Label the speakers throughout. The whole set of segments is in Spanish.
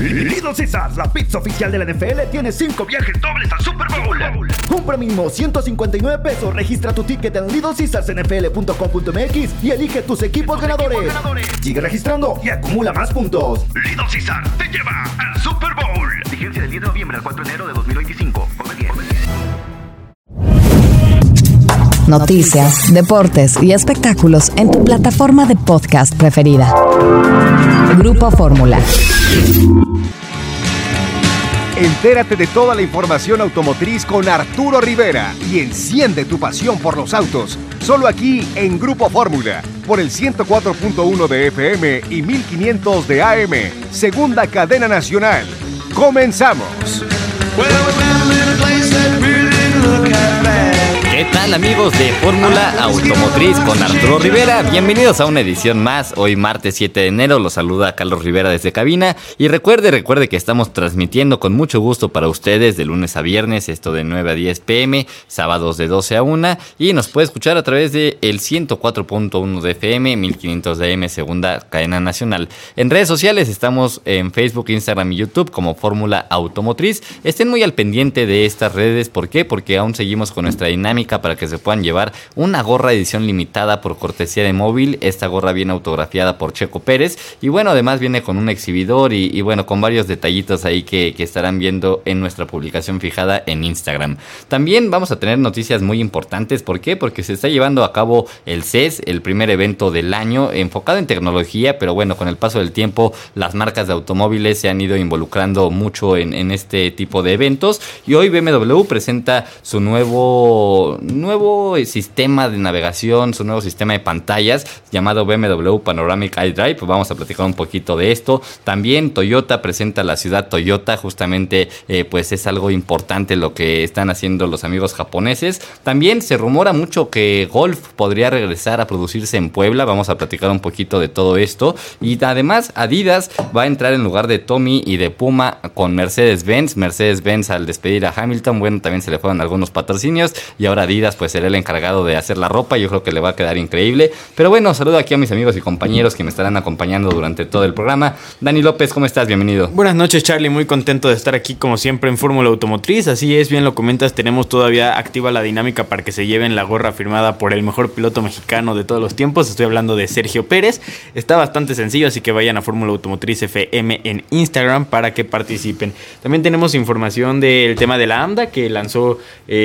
Speaker 1: Little Caesars, la pizza oficial de la NFL, tiene 5 viajes dobles al Super Bowl. Compra mínimo $159. Registra tu ticket en littlecaesarsnfl.com.mx y elige tus equipos ganadores. Sigue registrando y acumula más puntos. Little Caesars te lleva al Super Bowl. Vigencia del 10 de noviembre al 4 de enero de 2025.
Speaker 2: Noticias, deportes y espectáculos en tu plataforma de podcast preferida. Grupo Fórmula.
Speaker 3: Entérate de toda la información automotriz con Arturo Rivera y enciende tu pasión por los autos. Solo aquí en Grupo Fórmula, por el 104.1 de FM y 1500 de AM. Segunda cadena nacional. ¡Comenzamos!
Speaker 4: ¿Qué tal, amigos de Fórmula Automotriz con Arturo Rivera? Bienvenidos a una edición más. Hoy martes 7 de enero los saluda Carlos Rivera desde cabina. Y recuerde que estamos transmitiendo con mucho gusto para ustedes de lunes a viernes, esto de 9 a 10 pm, sábados de 12 a 1. Y nos puede escuchar a través de el 104.1 de FM, 1500 de AM, segunda cadena nacional. En redes sociales estamos en Facebook, Instagram y YouTube como Fórmula Automotriz. Estén muy al pendiente de estas redes. ¿Por qué? Porque aún seguimos con nuestra dinámica para que se puedan llevar una gorra edición limitada por cortesía de Móvil. Esta gorra viene autografiada por Checo Pérez y bueno, además viene con un exhibidor y bueno, con varios detallitos ahí que estarán viendo en nuestra publicación fijada en Instagram. También vamos a tener noticias muy importantes. ¿Por qué? Porque se está llevando a cabo el CES, el primer evento del año enfocado en tecnología, pero bueno, con el paso del tiempo las marcas de automóviles se han ido involucrando mucho en este tipo de eventos y hoy BMW presenta su nuevo sistema de navegación, su nuevo sistema de pantallas llamado BMW Panoramic iDrive. Vamos a platicar un poquito de esto. También Toyota presenta la ciudad Toyota, justamente pues es algo importante lo que están haciendo los amigos japoneses. También se rumora mucho que Golf podría regresar a producirse en Puebla. Vamos a platicar un poquito de todo esto. Y además Adidas va a entrar en lugar de Tommy y de Puma con Mercedes-Benz. Mercedes-Benz al despedir a Hamilton, bueno, también se le fueron algunos patrocinios y ahora Adidas pues será el encargado de hacer la ropa. Yo creo que le va a quedar increíble. Pero bueno, saludo aquí a mis amigos y compañeros que me estarán acompañando durante todo el programa. Dani López, ¿cómo estás? Bienvenido.
Speaker 5: Buenas noches, Charlie, muy contento de estar aquí como siempre en Fórmula Automotriz. Así es, bien lo comentas, tenemos todavía activa la dinámica para que se lleven la gorra firmada por el mejor piloto mexicano de todos los tiempos. Estoy hablando de Sergio Pérez. Está bastante sencillo, así que vayan a Fórmula Automotriz FM en Instagram para que participen. También tenemos información del tema de la AMDA que lanzó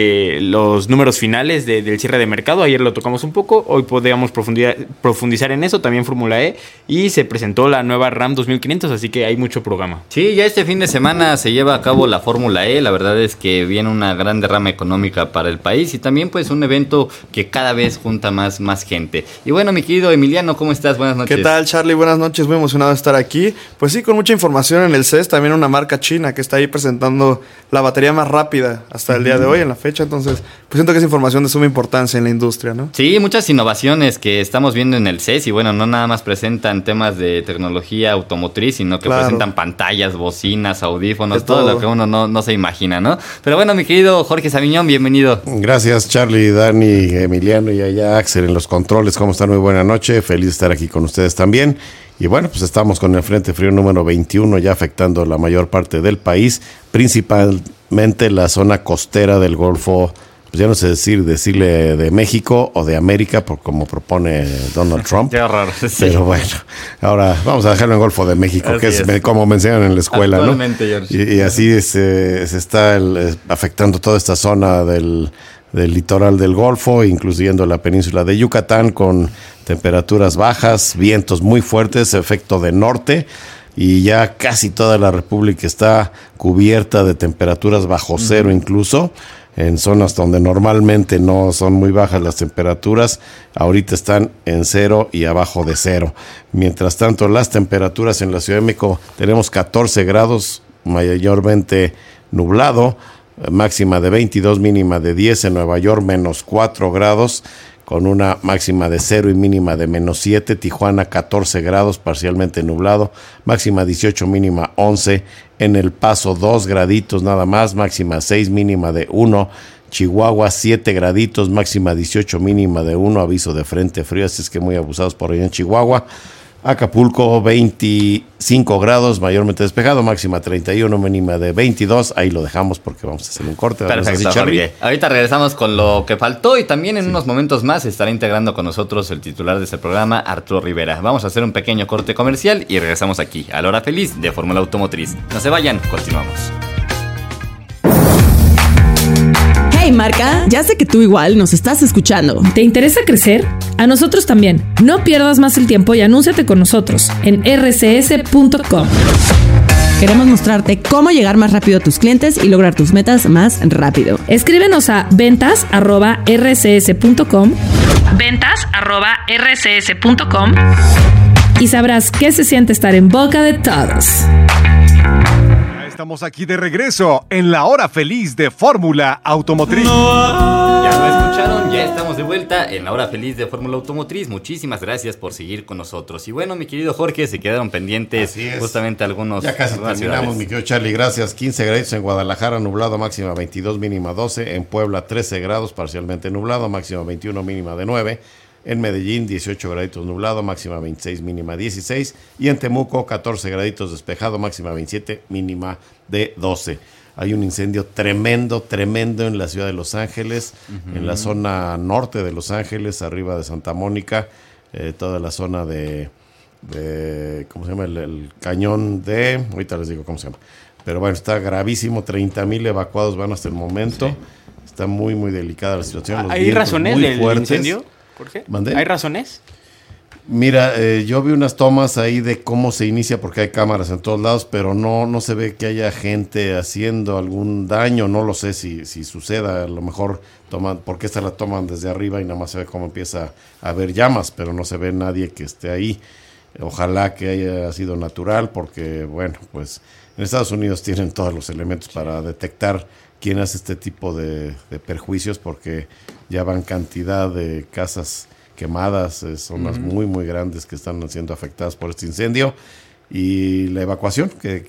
Speaker 5: los números finales del cierre de mercado. Ayer lo tocamos un poco, hoy podríamos profundizar en eso. También Fórmula E y se presentó la nueva RAM 2500, así que hay mucho programa.
Speaker 4: Sí, ya este fin de semana se lleva a cabo la Fórmula E. La verdad es que viene una gran derrama económica para el país y también pues un evento que cada vez junta más gente. Y bueno, mi querido Emiliano, ¿cómo estás? Buenas noches.
Speaker 6: ¿Qué tal, Charlie? Buenas noches, muy emocionado de estar aquí. Pues sí, con mucha información en el CES, también una marca china que está ahí presentando la batería más rápida hasta el día de hoy en la fecha, entonces pues siento que es información de suma importancia en la industria, ¿no?
Speaker 4: Sí, muchas innovaciones que estamos viendo en el CES y bueno, no nada más presentan temas de tecnología automotriz, sino que presentan pantallas, bocinas, audífonos, todo lo que uno no se imagina, ¿no? Pero bueno, mi querido Jorge Saviñón, bienvenido.
Speaker 7: Gracias, Charlie, Dani, Emiliano y allá Axel en los controles. ¿Cómo están? Muy buena noche, feliz de estar aquí con ustedes también. Y bueno, pues estamos con el Frente Frío número 21 ya afectando la mayor parte del país, principalmente la zona costera del Golfo. Pues ya no sé decirle de México o de América, por como propone Donald Trump.
Speaker 4: Qué raro, sí.
Speaker 7: Pero bueno, ahora vamos a dejarlo en Golfo de México, así que es como me enseñan en la escuela, ¿no? Y así se está afectando toda esta zona del litoral del Golfo, incluyendo la península de Yucatán, con temperaturas bajas, vientos muy fuertes, efecto de norte. Y ya casi toda la República está cubierta de temperaturas bajo cero incluso. En zonas donde normalmente no son muy bajas las temperaturas, ahorita están en 0 y abajo de 0. Mientras tanto, las temperaturas en la Ciudad de México tenemos 14 grados, mayormente nublado, máxima de 22, mínima de 10. En Nueva York, menos 4 grados, con una máxima de 0 y mínima de menos 7. Tijuana, 14 grados, parcialmente nublado, máxima 18, mínima 11. En El Paso, 2 graditos nada más, máxima 6, mínima de 1. Chihuahua, 7 graditos, máxima 18, mínima de 1. Aviso de frente frío, así es que muy abusados por allá en Chihuahua. Acapulco 25 grados, mayormente despejado, máxima 31, mínima de 22. Ahí lo dejamos porque vamos a hacer un corte.
Speaker 4: Perfecto, Jorge. Ahorita regresamos con lo que faltó y también en unos momentos más estará integrando con nosotros el titular de este programa, Arturo Rivera. Vamos a hacer un pequeño corte comercial y regresamos aquí a la hora feliz de Fórmula Automotriz. No se vayan, continuamos.
Speaker 8: Hey Marca, ya sé que tú igual nos estás escuchando.
Speaker 9: ¿Te interesa crecer? A nosotros también. No pierdas más el tiempo y anúnciate con nosotros en rcs.com.
Speaker 8: Queremos mostrarte cómo llegar más rápido a tus clientes y lograr tus metas más rápido.
Speaker 9: Escríbenos a ventas@rcs.com ventas@rcs.com y sabrás qué se siente estar en boca de todos.
Speaker 3: Estamos aquí de regreso en la hora feliz de Fórmula Automotriz.
Speaker 4: Ya lo escucharon, ya estamos de vuelta en la hora feliz de Fórmula Automotriz. Muchísimas gracias por seguir con nosotros. Y bueno, mi querido Jorge, se quedaron pendientes justamente algunos.
Speaker 7: Ya casi terminamos,
Speaker 4: ciudades.
Speaker 7: Mi querido Charlie, gracias. 15 grados en Guadalajara, nublado, máxima 22, mínima 12. En Puebla, 13 grados, parcialmente nublado, máxima 21, mínima de 9. En Medellín, 18 graditos nublado, máxima 26, mínima 16. Y en Temuco, 14 graditos despejado, máxima 27, mínima de 12. Hay un incendio tremendo en la ciudad de Los Ángeles, en la zona norte de Los Ángeles, arriba de Santa Mónica, toda la zona de ¿cómo se llama? El cañón de... Ahorita les digo cómo se llama. Pero bueno, está gravísimo, 30,000 evacuados van hasta el momento. Sí. Está muy delicada la situación.
Speaker 5: ¿Hay razones del incendio? Jorge, ¿hay razones?
Speaker 7: Mira, yo vi unas tomas ahí de cómo se inicia porque hay cámaras en todos lados, pero no se ve que haya gente haciendo algún daño. No lo sé si suceda, a lo mejor toman, porque esta la toman desde arriba y nada más se ve cómo empieza a haber llamas, pero no se ve nadie que esté ahí. Ojalá que haya sido natural porque, bueno, pues en Estados Unidos tienen todos los elementos para detectar quién hace este tipo de perjuicios porque ya van cantidad de casas quemadas, zonas muy grandes que están siendo afectadas por este incendio y la evacuación que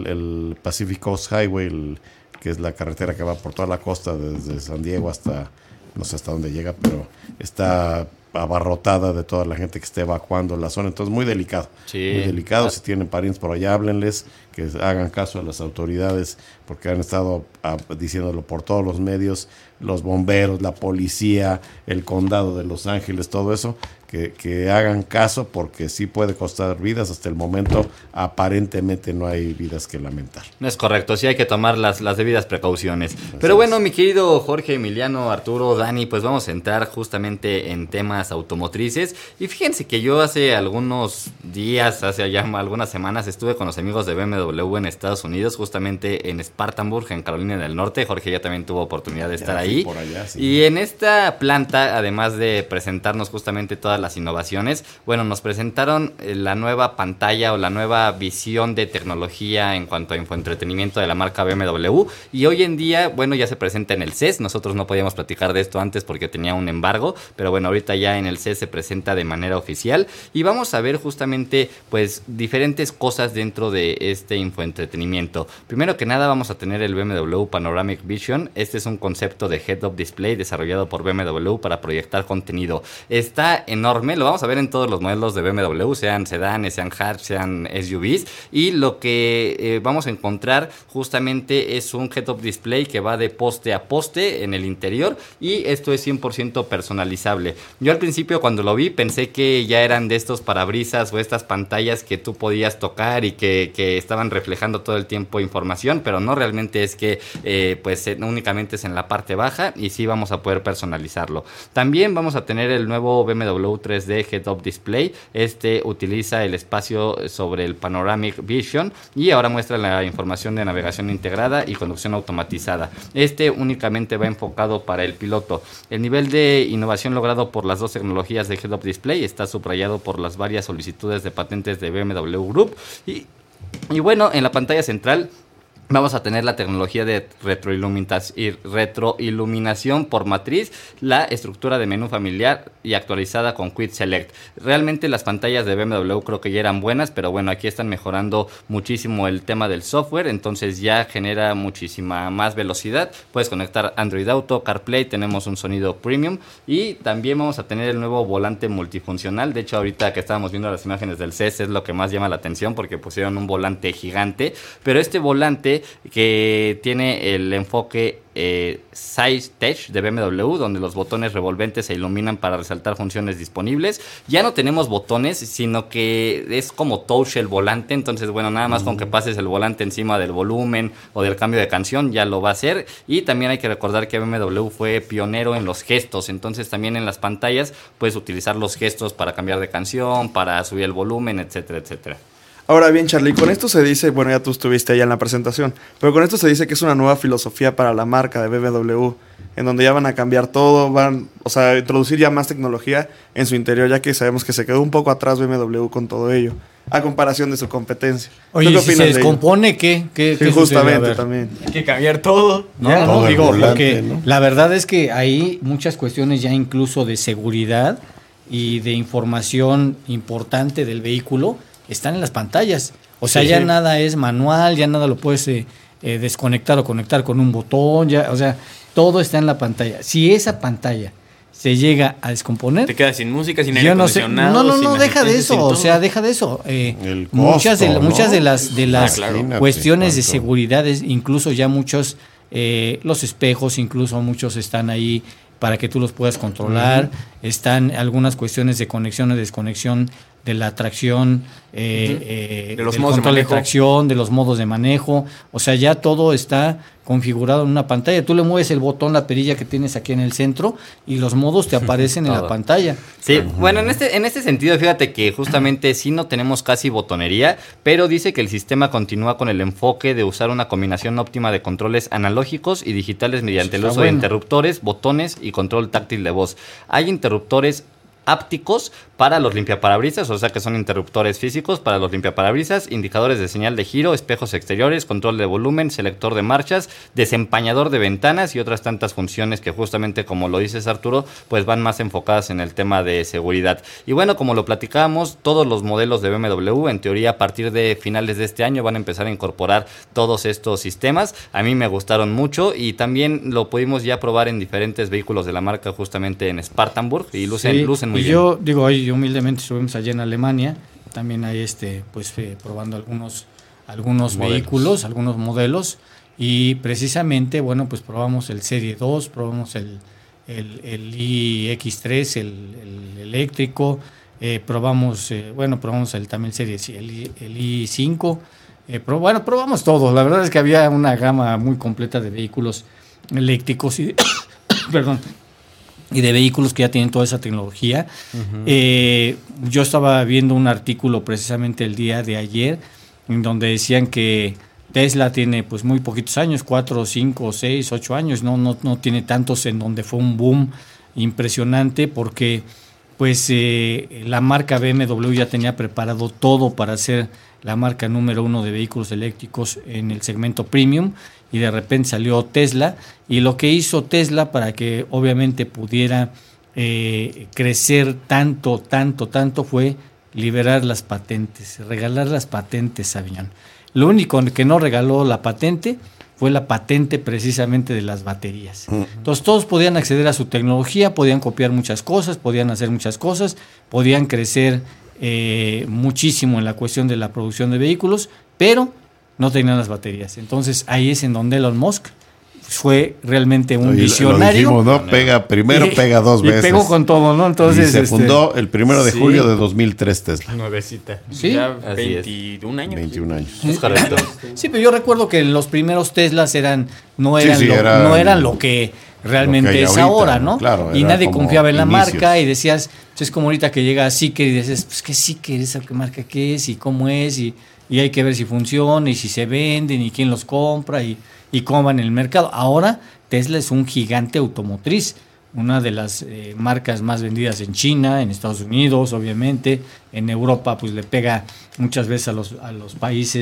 Speaker 7: el Pacific Coast Highway, que es la carretera que va por toda la costa desde San Diego hasta, no sé hasta dónde llega, pero está abarrotada de toda la gente que esté evacuando la zona, entonces muy delicado, muy delicado. Si tienen parientes por allá, háblenles, que hagan caso a las autoridades, porque han estado diciéndolo por todos los medios, los bomberos, la policía, el condado de Los Ángeles, todo eso, que hagan caso, porque sí puede costar vidas. Hasta el momento aparentemente no hay vidas que lamentar.
Speaker 4: No es correcto, sí hay que tomar las debidas precauciones. Pero bueno, mi querido Jorge, Emiliano, Arturo, Dani, pues vamos a entrar justamente en temas automotrices. Y fíjense que yo hace algunos días, hace ya algunas semanas, estuve con los amigos de BMW en Estados Unidos, justamente en Spartanburg, en Carolina del Norte. Jorge ya también tuvo oportunidad de estar ahí.
Speaker 7: Por allá, sí.
Speaker 4: Y en esta planta, además de presentarnos justamente todas las innovaciones, bueno, nos presentaron la nueva pantalla o la nueva visión de tecnología en cuanto a infoentretenimiento de la marca BMW, y hoy en día, bueno, ya se presenta en el CES. Nosotros no podíamos platicar de esto antes porque tenía un embargo, pero bueno, ahorita ya en el CES se presenta de manera oficial y vamos a ver justamente pues diferentes cosas dentro de este infoentretenimiento. Primero que nada vamos a tener el BMW Panoramic Vision. Este es un concepto de head-up display desarrollado por BMW para proyectar contenido. Está enorme, lo vamos a ver en todos los modelos de BMW, sean sedanes, sean hatch, sean SUVs, y lo que vamos a encontrar justamente es un head-up display que va de poste a poste en el interior, y esto es 100% personalizable. Yo al principio cuando lo vi pensé que ya eran de estos parabrisas o estas pantallas que tú podías tocar y que estaban reflejando todo el tiempo información, pero no, realmente es que pues únicamente es en la parte baja y sí vamos a poder personalizarlo. También vamos a tener el nuevo BMW 3D Head-Up Display. Este utiliza el espacio sobre el Panoramic Vision y ahora muestra la información de navegación integrada y conducción automatizada. Este únicamente va enfocado para el piloto. El nivel de innovación logrado por las dos tecnologías de Head-Up Display está subrayado por las varias solicitudes de patentes de BMW Group y bueno, en la pantalla central Vamos a tener la tecnología de retroiluminación por matriz, la estructura de menú familiar y actualizada con Quick Select. Realmente las pantallas de BMW creo que ya eran buenas, pero bueno, aquí están mejorando muchísimo el tema del software, entonces ya genera muchísima más velocidad. Puedes conectar Android Auto, CarPlay, tenemos un sonido premium y también vamos a tener el nuevo volante multifuncional. De hecho, ahorita que estábamos viendo las imágenes del CES es lo que más llama la atención porque pusieron un volante gigante, pero este volante que tiene el enfoque Size Touch de BMW, donde los botones revolventes se iluminan para resaltar funciones disponibles. Ya no tenemos botones, sino que es como touch el volante, entonces bueno, nada más con que pases el volante encima del volumen o del cambio de canción ya lo va a hacer. Y también hay que recordar que BMW fue pionero en los gestos, entonces también en las pantallas puedes utilizar los gestos para cambiar de canción, para subir el volumen, etcétera, etcétera.
Speaker 6: Ahora bien, Charlie, con esto se dice, bueno, ya tú estuviste allá en la presentación, pero con esto se dice que es una nueva filosofía para la marca de BMW, en donde ya van a cambiar todo, van, o sea, introducir ya más tecnología en su interior, ya que sabemos que se quedó un poco atrás BMW con todo ello, a comparación de su competencia.
Speaker 10: Oye, ¿qué si se descompone, ¿qué
Speaker 6: sí, justamente también.
Speaker 5: Hay que cambiar todo.
Speaker 10: No, digo, volante, porque ¿no? La verdad es que hay muchas cuestiones ya incluso de seguridad y de información importante del vehículo, están en las pantallas. O sea, ya nada es manual, ya nada lo puedes desconectar o conectar con un botón, ya, o sea, todo está en la pantalla. Si esa pantalla se llega a descomponer,
Speaker 5: te quedas sin música, sin aire acondicionado.
Speaker 10: No, deja de eso, o sea, deja de eso. Muchas de las cuestiones de seguridad, incluso ya muchos, los espejos, incluso muchos están ahí para que tú los puedas controlar. Están algunas cuestiones de conexión o desconexión de la tracción,
Speaker 5: de los
Speaker 10: del
Speaker 5: modos
Speaker 10: control
Speaker 5: de
Speaker 10: de tracción, de los modos de manejo. O sea, ya todo está configurado en una pantalla. Tú le mueves el botón, la perilla que tienes aquí en el centro y los modos te aparecen en la pantalla.
Speaker 4: Sí, bueno, en este sentido, fíjate que justamente sí no tenemos casi botonería, pero dice que el sistema continúa con el enfoque de usar una combinación óptima de controles analógicos y digitales mediante el uso de interruptores, botones y control táctil de voz. Hay interruptores ápticos para los limpiaparabrisas, o sea que son interruptores físicos para los limpiaparabrisas, indicadores de señal de giro, espejos exteriores, control de volumen, selector de marchas, desempañador de ventanas y otras tantas funciones que justamente, como lo dices Arturo, pues van más enfocadas en el tema de seguridad. Y bueno, como lo platicábamos, todos los modelos de BMW en teoría a partir de finales de este año van a empezar a incorporar todos estos sistemas. A mí me gustaron mucho y también lo pudimos ya probar en diferentes vehículos de la marca, justamente en Spartanburg, y lucen muy bien.
Speaker 10: Yo digo, ahí humildemente estuvimos allá en Alemania, también ahí probando algunos vehículos, algunos modelos, y precisamente, bueno, pues probamos el Serie 2, probamos el iX3, el eléctrico, probamos también Serie el i5, probamos todo. La verdad es que había una gama muy completa de vehículos eléctricos y y de vehículos que ya tienen toda esa tecnología. Yo estaba viendo un artículo precisamente el día de ayer en donde decían que Tesla tiene pues muy poquitos años, 4, 5, 6, 8 años, no tiene tantos, en donde fue un boom impresionante porque pues la marca BMW ya tenía preparado todo para ser la marca número 1 de vehículos eléctricos en el segmento premium, y de repente salió Tesla, y lo que hizo Tesla para que obviamente pudiera crecer tanto fue liberar las patentes, regalar las patentes, Aviñón. Lo único que no regaló la patente fue la patente precisamente de las baterías. Entonces todos podían acceder a su tecnología, podían copiar muchas cosas, podían hacer muchas cosas, podían crecer muchísimo en la cuestión de la producción de vehículos, pero no tenían las baterías. Entonces ahí es en donde Elon Musk fue realmente un visionario.
Speaker 7: Lo dijimos, ¿no? Pega dos veces.
Speaker 10: Y pegó con todo, ¿no? Entonces,
Speaker 7: y se fundó el 1 de julio de 2003 Tesla.
Speaker 5: Nuevecita.
Speaker 10: Sí.
Speaker 5: Ya 21 años.
Speaker 7: 21 años.
Speaker 10: Es correcto. Sí, pero yo recuerdo que los primeros Teslas no eran lo que realmente es ahora, ¿no?
Speaker 7: Claro,
Speaker 10: y nadie confiaba en la
Speaker 7: inicios.
Speaker 10: marca y decías, es como ahorita que llega Zeekr y dices, pues ¿qué Zeekr? ¿Esa qué marca qué es? ¿Y cómo es? Y hay que ver si funciona y si se venden y quién los compra y cómo va en el mercado. Ahora Tesla es un gigante automotriz, una de las marcas más vendidas en China, en Estados Unidos, obviamente. En Europa pues le pega muchas veces a los países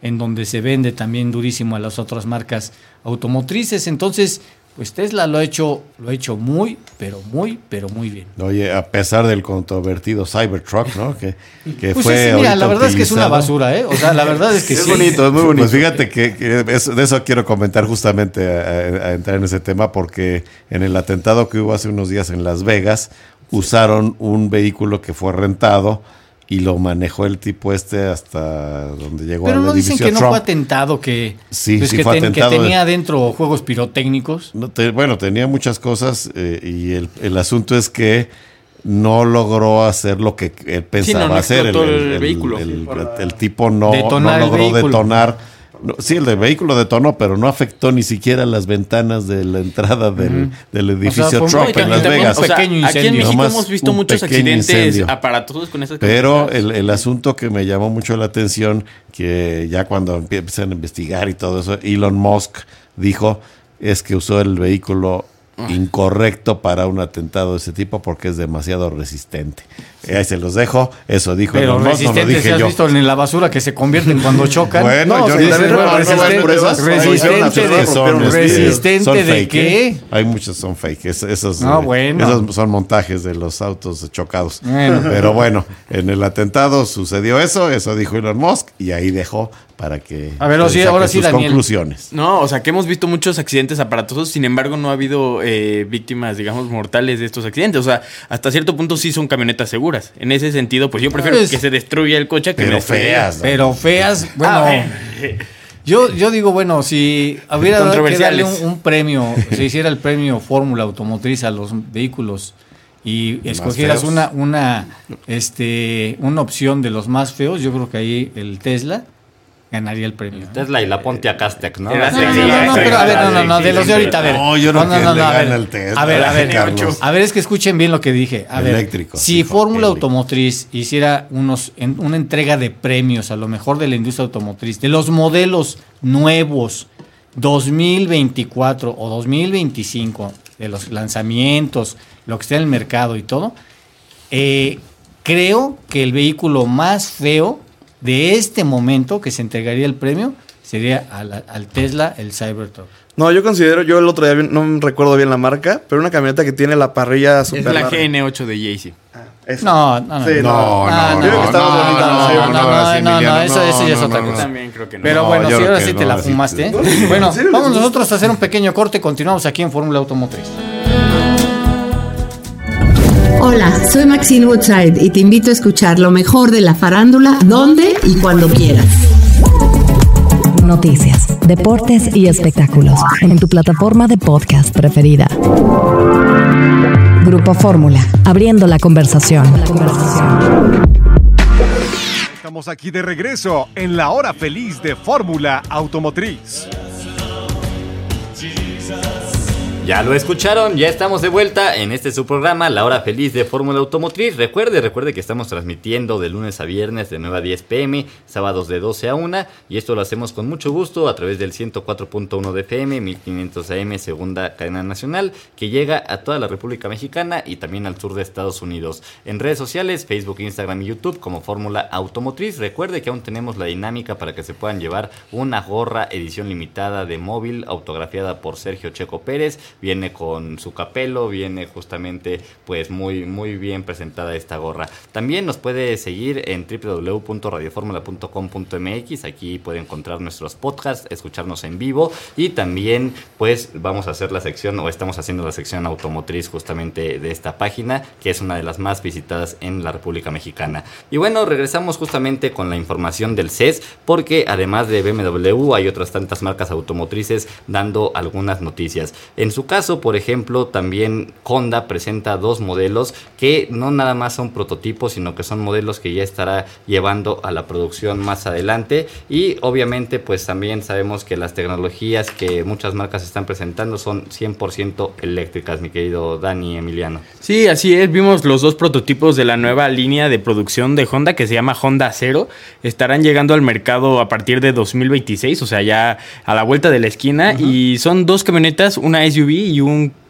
Speaker 10: en donde se vende también durísimo a las otras marcas automotrices. Entonces, pues Tesla lo ha hecho muy, pero muy bien.
Speaker 7: Oye, a pesar del controvertido Cybertruck, ¿no? Que
Speaker 10: pues
Speaker 7: fue
Speaker 10: sí, mira, la verdad es que es una basura, ¿eh? O sea, la verdad es que
Speaker 6: es
Speaker 10: sí.
Speaker 6: bonito, es muy bonito.
Speaker 7: Pues fíjate que de eso quiero comentar justamente a entrar en ese tema, porque en el atentado que hubo hace unos días en Las Vegas, usaron un vehículo que fue rentado y lo manejó el tipo hasta donde llegó
Speaker 10: Pero
Speaker 7: al
Speaker 10: no dicen
Speaker 7: edificio
Speaker 10: que no
Speaker 7: Trump.
Speaker 10: fue atentado, que,
Speaker 7: Sí,
Speaker 10: pues
Speaker 7: sí
Speaker 10: que,
Speaker 7: fue atentado.
Speaker 10: que tenía adentro juegos pirotécnicos.
Speaker 7: Bueno, tenía muchas cosas y el asunto es que no logró hacer lo que él pensaba hacer.
Speaker 5: El vehículo.
Speaker 7: El tipo no logró detonar. Sí, el vehículo detonó, pero no afectó ni siquiera las ventanas de la entrada del edificio Trump en Las Vegas.
Speaker 5: Aquí en México hemos visto muchos accidentes aparatosos con esas cosas.
Speaker 7: Pero el asunto que me llamó mucho la atención, que ya cuando empiezan a investigar y todo eso, Elon Musk dijo, es que usó el vehículo incorrecto para un atentado de ese tipo porque es demasiado resistente. Ahí se los dejo. Eso dijo
Speaker 10: Pero
Speaker 7: Elon Musk, no lo dije
Speaker 10: ¿has
Speaker 7: yo.
Speaker 10: visto en la basura que se convierten cuando chocan?
Speaker 7: Bueno,
Speaker 10: no,
Speaker 7: yo
Speaker 10: ¿resistente de qué?
Speaker 7: Hay muchos son fake. Esos son montajes de los autos chocados. Pero bueno, en el atentado sucedió eso dijo Elon Musk y ahí dejó para que
Speaker 10: ahora sí,
Speaker 7: sus
Speaker 10: Daniel.
Speaker 7: conclusiones.
Speaker 5: No, o sea, que hemos visto muchos accidentes aparatosos, sin embargo no ha habido víctimas, digamos, mortales de estos accidentes. O sea, hasta cierto punto sí son camionetas seguras. En ese sentido, pues yo prefiero que se destruya el coche que
Speaker 7: pero
Speaker 5: me
Speaker 7: feas, ¿no?
Speaker 10: Pero feas, bueno. Yo digo, bueno, si hubiera que darle un premio, se hiciera el premio Fórmula Automotriz a los vehículos y escogieras una opción de los más feos, yo creo que ahí el Tesla ganaría el premio.
Speaker 4: Tesla y la Pontiac Aztek, ¿no?
Speaker 10: Pero a ver, no, de los de ahorita, a ver.
Speaker 7: No, yo no gana el Tesla.
Speaker 10: A ver, es que escuchen bien lo que dije. A ver,
Speaker 7: eléctrico.
Speaker 10: Si Fórmula Automotriz hiciera una entrega de premios a lo mejor de la industria automotriz, de los modelos nuevos 2024 o 2025, de los lanzamientos, lo que esté en el mercado y todo, creo que el vehículo más feo de este momento que se entregaría el premio sería al Tesla, el Cybertruck.
Speaker 6: No, yo el otro día no recuerdo bien la marca, pero una camioneta que tiene la parrilla super
Speaker 5: es la
Speaker 6: larga.
Speaker 5: GN8 de Jay-Z.
Speaker 10: No, eso ya es otra cosa.
Speaker 5: También creo que no.
Speaker 10: Pero bueno, si ahora sí te la fumaste. Bueno, vamos nosotros a hacer un pequeño corte. Continuamos aquí en Fórmula Automotriz.
Speaker 11: Hola, soy Maxine Woodside y te invito a escuchar lo mejor de la farándula, donde y cuando quieras.
Speaker 2: Noticias, deportes y espectáculos en tu plataforma de podcast preferida. Grupo Fórmula, abriendo la conversación.
Speaker 3: Estamos aquí de regreso en la hora feliz de Fórmula Automotriz.
Speaker 4: Ya lo escucharon, ya estamos de vuelta en su programa, La Hora Feliz de Fórmula Automotriz. Recuerde que estamos transmitiendo de lunes a viernes de 9 a 10 pm, sábados de 12 a 1, y esto lo hacemos con mucho gusto a través del 104.1 de FM, 1500 AM, segunda cadena nacional, que llega a toda la República Mexicana y también al sur de Estados Unidos. En redes sociales, Facebook, Instagram y YouTube como Fórmula Automotriz. Recuerde que aún tenemos la dinámica para que se puedan llevar una gorra edición limitada de móvil autografiada por Sergio Checo Pérez. Viene con su capelo, viene justamente pues muy bien presentada esta gorra. También nos puede seguir en www.radioformula.com.mx. Aquí puede encontrar nuestros podcasts, escucharnos en vivo, y también pues vamos a hacer la sección, o estamos haciendo la sección automotriz justamente de esta página, que es una de las más visitadas en la República Mexicana. Y bueno, regresamos justamente con la información del CES, porque además de BMW hay otras tantas marcas automotrices dando algunas noticias. En su caso, por ejemplo, también Honda presenta dos modelos que no nada más son prototipos, sino que son modelos que ya estará llevando a la producción más adelante. Y obviamente pues también sabemos que las tecnologías que muchas marcas están presentando son 100% eléctricas, mi querido Dani Emiliano.
Speaker 5: Sí, así es, vimos los dos prototipos de la nueva línea de producción de Honda, que se llama Honda Cero. Estarán llegando al mercado a partir de 2026, o sea, ya a la vuelta de la esquina. Y son dos camionetas, una SUV y un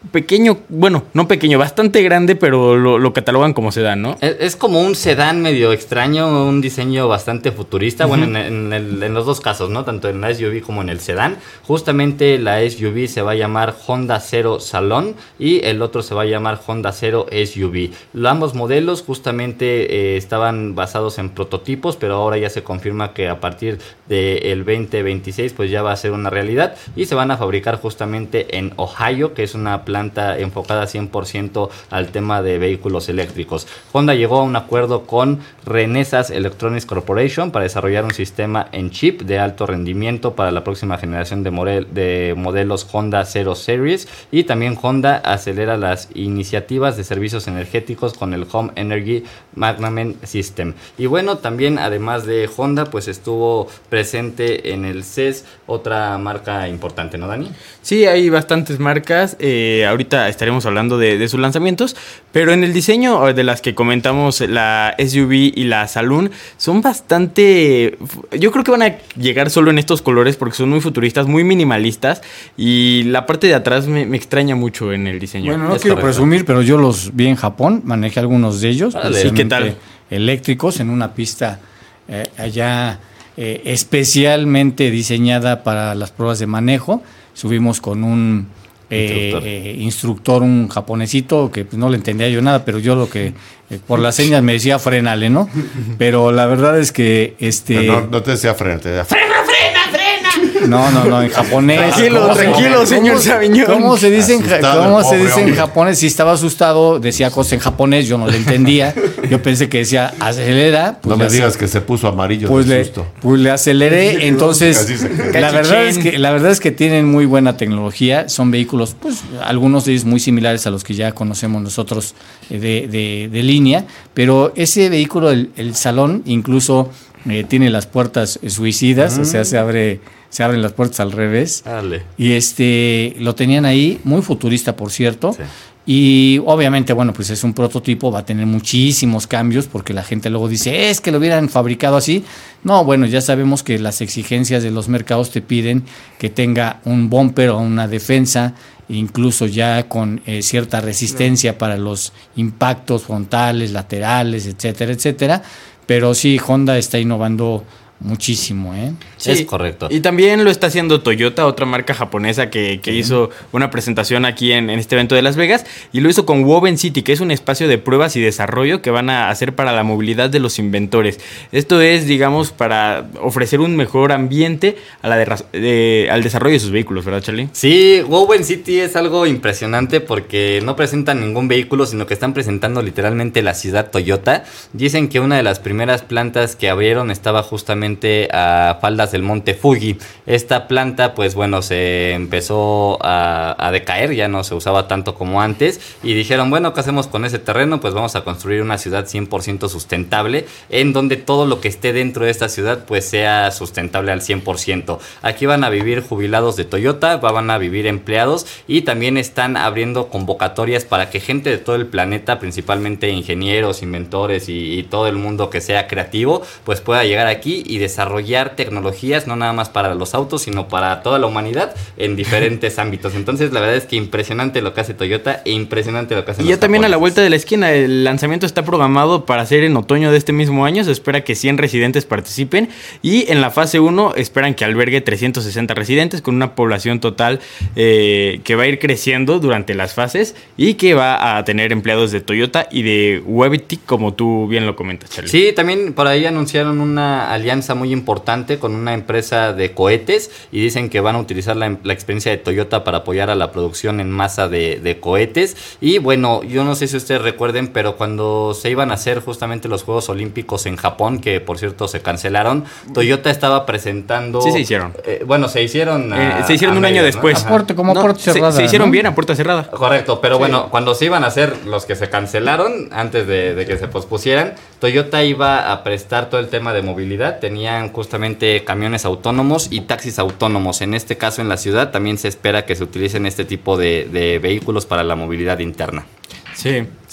Speaker 5: pequeño, bueno, no pequeño, bastante grande, pero lo catalogan como sedán, ¿no?
Speaker 4: Es como un sedán medio extraño, un diseño bastante futurista, bueno, en los dos casos, ¿no? Tanto en la SUV como en el sedán. Justamente la SUV se va a llamar Honda Zero Salon y el otro se va a llamar Honda Zero SUV. Ambos modelos justamente estaban basados en prototipos, pero ahora ya se confirma que a partir del 2026 pues ya va a ser una realidad y se van a fabricar justamente en Ohio, que es una planta enfocada 100% al tema de vehículos eléctricos. Honda llegó a un acuerdo con Renesas Electronics Corporation para desarrollar un sistema en chip de alto rendimiento para la próxima generación de modelos Honda Zero Series, y también Honda acelera las iniciativas de servicios energéticos con el Home Energy Management System. Y bueno, también además de Honda pues estuvo presente en el CES otra marca importante, ¿no, Dani?
Speaker 5: Sí, hay bastantes marcas, ahorita estaremos hablando de sus lanzamientos, pero en el diseño de las que comentamos, la SUV y la Saloon, son bastante, yo creo que van a llegar solo en estos colores porque son muy futuristas, muy minimalistas, y la parte de atrás me extraña mucho en el diseño.
Speaker 10: Bueno, no quiero presumir, pero yo los vi en Japón, manejé algunos de ellos.
Speaker 5: ¿Y qué tal?
Speaker 10: Eléctricos en una pista allá especialmente diseñada para las pruebas de manejo. Subimos con un instructor, un japonesito que pues, no le entendía yo nada, pero yo lo que por las señas me decía frénale, ¿no? Pero la verdad es que
Speaker 7: no te decía frena, te decía frena.
Speaker 10: No, en japonés.
Speaker 5: Tranquilo, señor Sabiñón.
Speaker 10: ¿Cómo se dice en japonés? Si estaba asustado, decía cosas en japonés, yo no le entendía. Yo pensé que decía acelera.
Speaker 7: Pues no me digas que se puso amarillo de susto.
Speaker 10: Pues le aceleré, entonces la verdad es que tienen muy buena tecnología, son vehículos, pues algunos de ellos muy similares a los que ya conocemos nosotros de línea, pero ese vehículo, el Salón, incluso tiene las puertas suicidas, o sea, se abren las puertas al revés.
Speaker 4: Dale.
Speaker 10: Y lo tenían ahí, muy futurista, por cierto. Sí. Y obviamente, bueno, pues es un prototipo, va a tener muchísimos cambios porque la gente luego dice, es que lo hubieran fabricado así. No, bueno, ya sabemos que las exigencias de los mercados te piden que tenga un bumper o una defensa, incluso ya con cierta resistencia para los impactos frontales, laterales, etcétera, etcétera. Pero sí, Honda está innovando muchísimo, ¿eh?
Speaker 4: Sí, es correcto.
Speaker 5: Y también lo está haciendo Toyota, otra marca japonesa que hizo una presentación aquí en este evento de Las Vegas, y lo hizo con Woven City, que es un espacio de pruebas y desarrollo que van a hacer para la movilidad de los inventores. Esto es, digamos, para ofrecer un mejor ambiente al desarrollo de sus vehículos, ¿verdad, Charlie?
Speaker 4: Sí, Woven City es algo impresionante porque no presentan ningún vehículo, sino que están presentando literalmente la ciudad Toyota. Dicen que una de las primeras plantas que abrieron estaba justamente a faldas del monte Fuji. Esta planta, pues bueno, se empezó a decaer, ya no se usaba tanto como antes, y dijeron, bueno, ¿qué hacemos con ese terreno? Pues vamos a construir una ciudad 100% sustentable, en donde todo lo que esté dentro de esta ciudad pues sea sustentable al 100%. Aquí van a vivir jubilados de Toyota, van a vivir empleados, y también están abriendo convocatorias para que gente de todo el planeta, principalmente ingenieros, inventores y todo el mundo que sea creativo, pues pueda llegar aquí y desarrollar tecnologías, no nada más para los autos, sino para toda la humanidad en diferentes ámbitos. Entonces, la verdad es que impresionante lo que hace Toyota e impresionante lo que hacen
Speaker 5: los japoneses. Y ya también a la vuelta de la esquina, el lanzamiento está programado para ser en otoño de este mismo año. Se espera que 100 residentes participen, y en la fase 1 esperan que albergue 360 residentes con una población total que va a ir creciendo durante las fases y que va a tener empleados de Toyota y de Webity, como tú bien lo comentas, Charlie.
Speaker 4: Sí, también por ahí anunciaron una alianza muy importante con una empresa de cohetes, y dicen que van a utilizar la experiencia de Toyota para apoyar a la producción en masa de cohetes. Y bueno, yo no sé si ustedes recuerden, pero cuando se iban a hacer justamente los Juegos Olímpicos en Japón, que por cierto se cancelaron, Toyota estaba presentando...
Speaker 5: Sí, se hicieron.
Speaker 4: Se hicieron
Speaker 5: un año después.
Speaker 10: ¿no? Puerta cerrada.
Speaker 5: Se hicieron bien a puerta cerrada.
Speaker 4: Correcto, pero bueno, cuando se iban a hacer los que se cancelaron, antes de que se pospusieran, Toyota iba a prestar todo el tema de movilidad. Tenían justamente camiones autónomos y taxis autónomos. En este caso, en la ciudad también se espera que se utilicen este tipo de vehículos para la movilidad interna.
Speaker 5: Sí,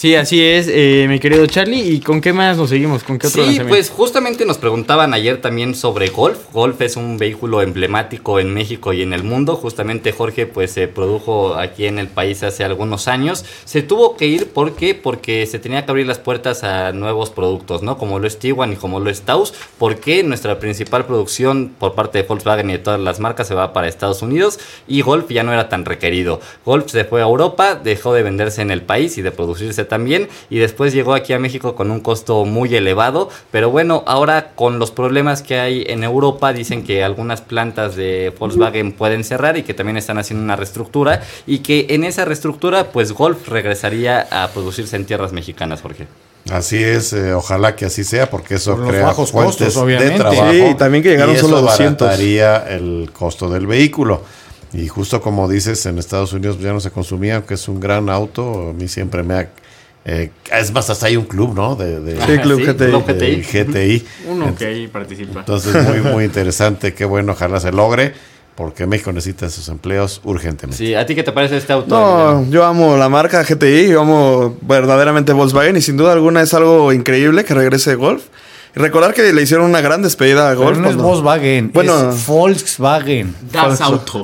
Speaker 5: Sí, así es, mi querido Charlie. ¿Y con qué más nos seguimos? ¿Con qué otro lanzamiento?
Speaker 4: Pues justamente nos preguntaban ayer también sobre Golf. Golf es un vehículo emblemático en México y en el mundo. Justamente Jorge pues se produjo aquí en el país hace algunos años. Se tuvo que ir porque se tenía que abrir las puertas a nuevos productos, ¿no? Como lo es Tiguan y como lo es Taos, porque nuestra principal producción por parte de Volkswagen y de todas las marcas se va para Estados Unidos y Golf ya no era tan requerido. Golf se fue a Europa, dejó de venderse en el país y de producirse también, y después llegó aquí a México con un costo muy elevado, pero bueno, ahora con los problemas que hay en Europa, dicen que algunas plantas de Volkswagen pueden cerrar y que también están haciendo una reestructura, y que en esa reestructura pues Golf regresaría a producirse en tierras mexicanas, Jorge.
Speaker 7: Así es, ojalá que así sea, porque eso
Speaker 10: por
Speaker 7: crea
Speaker 10: bajos
Speaker 7: fuentes
Speaker 10: costos, obviamente.
Speaker 7: de trabajo.
Speaker 6: Sí, y también que llegaron
Speaker 7: y eso
Speaker 6: solo 200.
Speaker 7: abarataría el costo del vehículo. Y justo como dices, en Estados Unidos ya no se consumía, aunque es un gran auto. A mí siempre me ha... es más, hasta hay un club, ¿no?
Speaker 6: Sí, Club GTI.
Speaker 7: GTI.
Speaker 5: Uno que ahí participa.
Speaker 7: Entonces, muy interesante. Qué bueno, ojalá se logre, porque México necesita esos empleos urgentemente.
Speaker 4: Sí, ¿a ti qué te parece este auto?
Speaker 6: No, yo amo la marca GTI, yo amo verdaderamente Volkswagen y sin duda alguna es algo increíble que regrese Golf. Y recordar que le hicieron una gran despedida a Golf.
Speaker 10: Pero no es Volkswagen,
Speaker 6: bueno,
Speaker 10: es Volkswagen.
Speaker 5: Das Auto.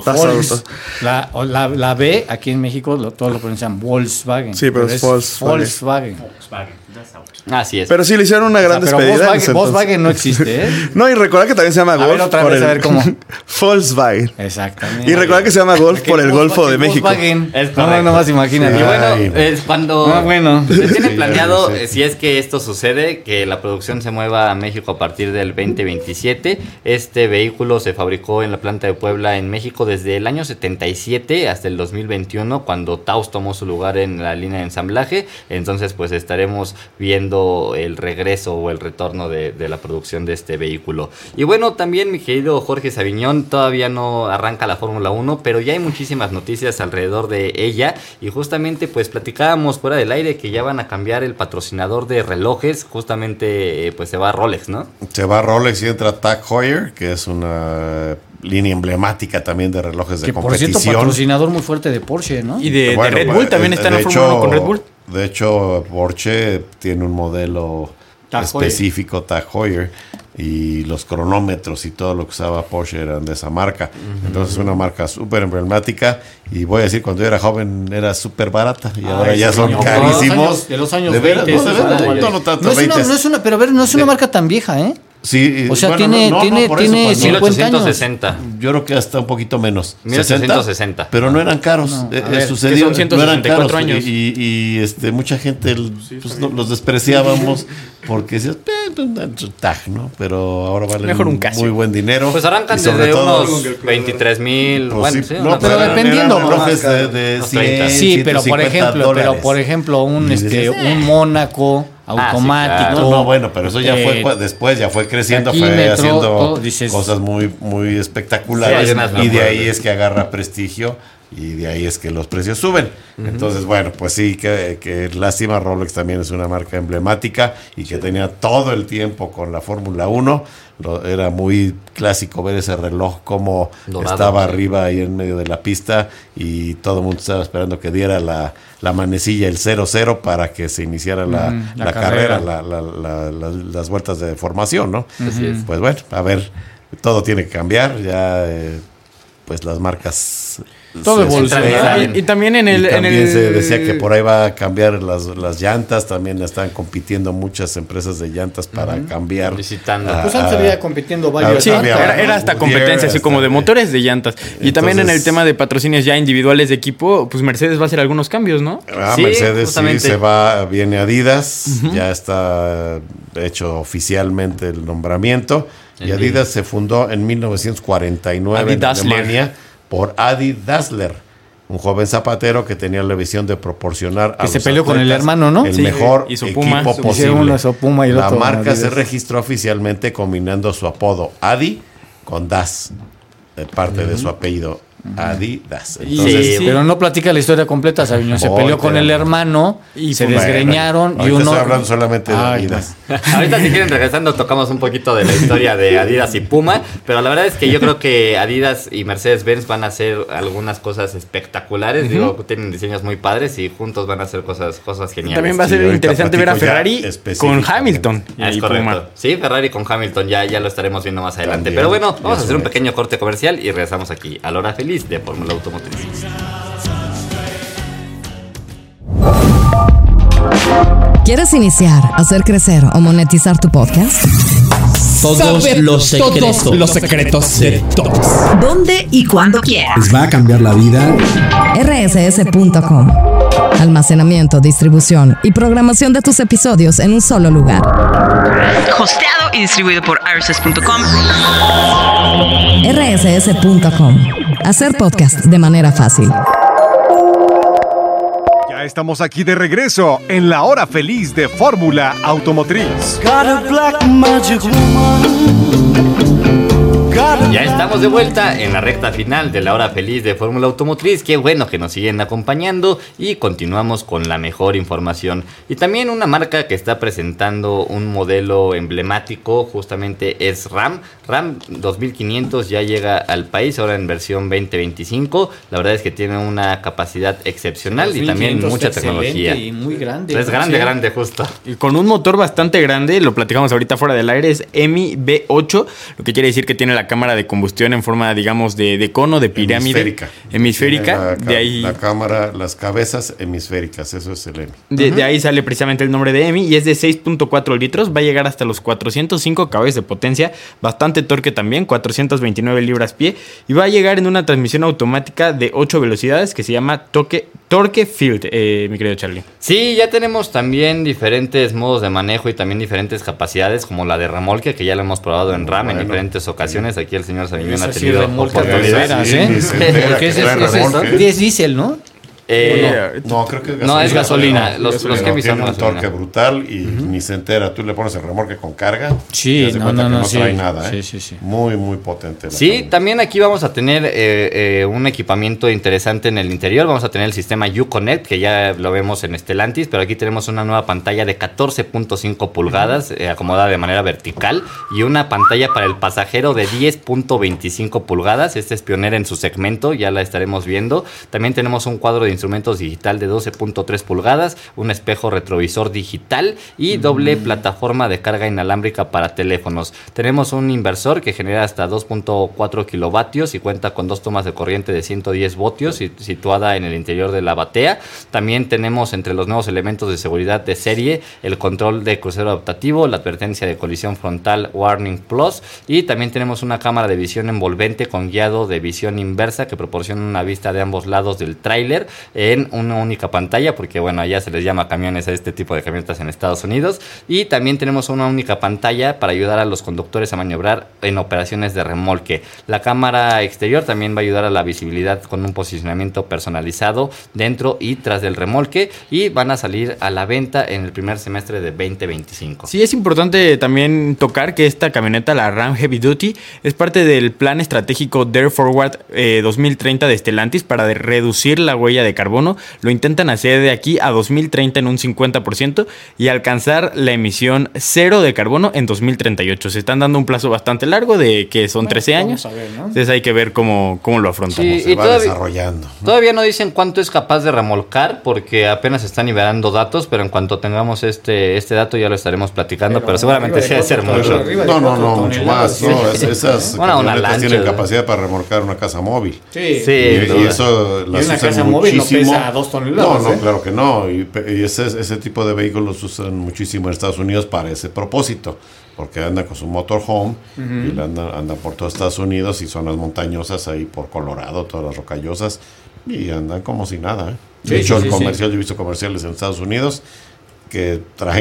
Speaker 10: La B, aquí en México, todos lo pronuncian Volkswagen.
Speaker 6: Sí, pero es
Speaker 10: Volkswagen.
Speaker 4: Así es.
Speaker 6: Pero sí le hicieron una gran despedida.
Speaker 10: Volkswagen no existe, ¿eh?
Speaker 6: No, y recordar que también se llama Golf.
Speaker 10: A ver, otra vez, a ver cómo.
Speaker 6: Volkswagen.
Speaker 10: Exactamente.
Speaker 6: Y recordar que se llama Golf por el Golfo de México.
Speaker 10: Volkswagen. No más imagínate.
Speaker 4: Y bueno, cuando se tiene planeado,
Speaker 7: sí.
Speaker 4: si es que esto sucede, que la producción se mueva a México a partir del 2027. Este vehículo se fabricó en la planta de Puebla en México desde el año 77 hasta el 2021, cuando Taos tomó su lugar en la línea de ensamblaje. Entonces pues estaremos viendo el regreso o el retorno de la producción de este vehículo. Y bueno, también mi querido Jorge Saviñón, todavía no arranca la Fórmula 1, pero ya hay muchísimas noticias alrededor de ella, y justamente pues platicábamos fuera del aire que ya van a cambiar el patrocinador de relojes. Justamente pues se va a Rolex, ¿no?
Speaker 7: Se va a Rolex y entra Tag Heuer, que es una línea emblemática también de relojes de competición.
Speaker 10: Por cierto, patrocinador muy fuerte de Porsche, ¿no?
Speaker 5: Y de Red Bull también está en la Fórmula 1 con Red Bull.
Speaker 7: De hecho, Porsche tiene un modelo específico, Tag Heuer, y los cronómetros y todo lo que usaba Porsche eran de esa marca. Entonces, una marca súper emblemática. Y voy a decir, cuando yo era joven era súper barata y ahora ya son carísimos.
Speaker 10: De los años
Speaker 7: de
Speaker 10: 20.
Speaker 7: No tanto, 20.
Speaker 10: No es una marca tan vieja, ¿eh?
Speaker 7: Sí,
Speaker 10: o sea,
Speaker 7: bueno,
Speaker 10: tiene 50 años.
Speaker 4: 1860.
Speaker 7: Yo creo que hasta un poquito menos.
Speaker 4: 1860.
Speaker 7: Pero no eran caros.
Speaker 5: Sucedió, son 164 años.
Speaker 7: Y mucha gente los despreciábamos porque decías, tag, ¿no? Pero ahora valen
Speaker 5: mejor un Casio.
Speaker 7: Muy buen dinero.
Speaker 4: Pues arrancan desde unos 23,000.
Speaker 7: Pues
Speaker 4: bueno,
Speaker 7: sí,
Speaker 10: no, pero dependiendo.
Speaker 7: De 100,
Speaker 10: sí, pero por ejemplo, un Mónaco automático.
Speaker 7: Sí, claro. No, bueno, pero eso ya fue después, ya fue creciendo, fue haciendo cosas muy espectaculares, y de ahí es que agarra prestigio y de ahí es que los precios suben. Entonces, bueno, pues sí, que lástima. Rolex también es una marca emblemática y que tenía todo el tiempo con la Fórmula 1. Era muy clásico ver ese reloj como dorado, estaba arriba ahí en medio de la pista, y todo el mundo estaba esperando que diera la manecilla, el 0-0, para que se iniciara la carrera, las vueltas de formación, ¿no? Pues bueno, a ver, todo tiene que cambiar, ya pues las marcas...
Speaker 10: Todo evoluciona.
Speaker 5: Y también
Speaker 7: se decía que por ahí va a cambiar las llantas. También están compitiendo muchas empresas de llantas para cambiar.
Speaker 4: Visitando.
Speaker 10: Pues antes había compitiendo varios.
Speaker 5: Sí, era hasta competencia, así como de motores de llantas. Y también en el tema de patrocinios ya individuales de equipo, pues Mercedes va a hacer algunos cambios, ¿no?
Speaker 7: Sí, Mercedes sí viene Adidas. Ya está hecho oficialmente el nombramiento. Y Adidas se fundó en 1949 en Alemania por Adi Dassler, un joven zapatero que tenía la visión de proporcionar a
Speaker 10: que se peleó con el hermano, ¿no?
Speaker 7: El mejor equipo posible. La marca se registró oficialmente combinando su apodo Adi con Das, parte de su apellido Adidas.
Speaker 10: Entonces, pero no platica la historia completa, Sabiñón. Se peleó con el hermano y se desgreñaron. Y uno
Speaker 7: estoy hablando solamente de Adidas.
Speaker 4: Ahorita si quieren regresando tocamos un poquito de la historia de Adidas y Puma, pero la verdad es que yo creo que Adidas y Mercedes-Benz van a hacer algunas cosas espectaculares. Digo, tienen diseños muy padres y juntos van a hacer cosas geniales.
Speaker 5: También va a ser interesante ver a Ferrari con Hamilton.
Speaker 4: Es correcto. Puma. Sí, Ferrari con Hamilton ya lo estaremos viendo más adelante. Pero bueno, vamos a hacer un pequeño corte comercial y regresamos aquí a la hora feliz de Fórmula Automotriz.
Speaker 2: ¿Quieres iniciar, hacer crecer o monetizar tu podcast?
Speaker 12: Todos los secretos de todos.
Speaker 11: ¿Dónde y cuándo quieras?
Speaker 12: Les va a cambiar la vida.
Speaker 2: rss.com. Almacenamiento, distribución y programación de tus episodios en un solo lugar.
Speaker 11: Hosteado y distribuido por rss.com.
Speaker 2: rss.com. Hacer podcast de manera fácil.
Speaker 3: Ya estamos aquí de regreso en la hora feliz de Fórmula Automotriz.
Speaker 4: Ya estamos de vuelta en la recta final de la hora feliz de Fórmula Automotriz. Qué bueno que nos siguen acompañando y continuamos con la mejor información. Y también una marca que está presentando un modelo emblemático justamente es RAM. RAM 2500 ya llega al país ahora en versión 2025. La verdad es que tiene una capacidad excepcional y también mucha tecnología.
Speaker 10: Y muy grande.
Speaker 4: Es grande justo.
Speaker 5: Y con un motor bastante grande, lo platicamos ahorita fuera del aire, es EMI V8, lo que quiere decir que tiene la cámara de combustión en forma, digamos, de cono, de pirámide. Hemisférica.
Speaker 7: De ahí la cámara, las cabezas hemisféricas, eso es el EMI.
Speaker 5: De ahí sale precisamente el nombre de EMI y es de 6.4 litros, va a llegar hasta los 405 caballos de potencia, bastante torque también, 429 libras-pie, y va a llegar en una transmisión automática de 8 velocidades que se llama Torque Field, mi querido Charlie.
Speaker 4: Sí, ya tenemos también diferentes modos de manejo y también diferentes capacidades, como la de remolque, que ya lo hemos probado en RAM en diferentes ocasiones. Aquí el señor Sabiñón ha tenido
Speaker 10: oportunidades, porque es diésel, ¿no?
Speaker 7: No, creo que es gasolina.
Speaker 4: No, es gasolina. Los que
Speaker 7: tiene un torque brutal y ni se entera. Tú le pones el remolque con carga.
Speaker 10: Sí,
Speaker 7: no trae nada.
Speaker 10: Sí.
Speaker 7: Muy potente.
Speaker 4: Sí, también aquí vamos a tener un equipamiento interesante en el interior. Vamos a tener el sistema Uconnect, que ya lo vemos en Stellantis, pero aquí tenemos una nueva pantalla de 14.5 pulgadas acomodada de manera vertical y una pantalla para el pasajero de 10.25 pulgadas. Este es pionera en su segmento, ya la estaremos viendo. También tenemos un cuadro de instrumentos digital de 12.3 pulgadas, un espejo retrovisor digital y doble plataforma de carga inalámbrica para teléfonos. Tenemos un inversor que genera hasta 2.4 kilovatios y cuenta con 2 tomas de corriente de 110 voltios situada en el interior de la batea. También tenemos entre los nuevos elementos de seguridad de serie el control de crucero adaptativo, la advertencia de colisión frontal Warning Plus y también tenemos una cámara de visión envolvente con guiado de visión inversa que proporciona una vista de ambos lados del tráiler en una única pantalla, porque bueno, allá se les llama camiones a este tipo de camionetas en Estados Unidos. Y también tenemos una única pantalla para ayudar a los conductores a maniobrar en operaciones de remolque. La cámara exterior también va a ayudar a la visibilidad con un posicionamiento personalizado dentro y tras del remolque, y van a salir a la venta en el primer semestre de 2025.
Speaker 5: Sí, es importante también tocar que esta camioneta, la Ram Heavy Duty, es parte del plan estratégico Dare Forward 2030 de Stellantis para reducir la huella de carbono. Lo intentan hacer de aquí a 2030 en un 50% y alcanzar la emisión cero de carbono en 2038. Se están dando un plazo bastante largo de que son 13 años. Ver, ¿no? Entonces hay que ver cómo lo afrontamos.
Speaker 7: Sí, se va desarrollando, ¿no?
Speaker 4: Todavía no dicen cuánto es capaz de remolcar porque apenas están liberando datos, pero en cuanto tengamos este dato ya lo estaremos platicando, pero seguramente sí debe ser mucho.
Speaker 7: No, mucho más. No, esas camionetas tienen capacidad para remolcar una casa móvil.
Speaker 10: Sí.
Speaker 7: Y eso las
Speaker 10: una
Speaker 7: usan
Speaker 10: casa
Speaker 7: muchísimo.
Speaker 10: móvil no pesa 2 toneladas.
Speaker 7: No, claro que no. Y ese tipo de vehículos usan muchísimo en Estados Unidos para ese propósito, porque andan con su motorhome y andan por todo Estados Unidos y zonas montañosas ahí por Colorado, todas las rocallosas, y andan como si nada. De hecho, yo he visto comerciales en Estados Unidos que traen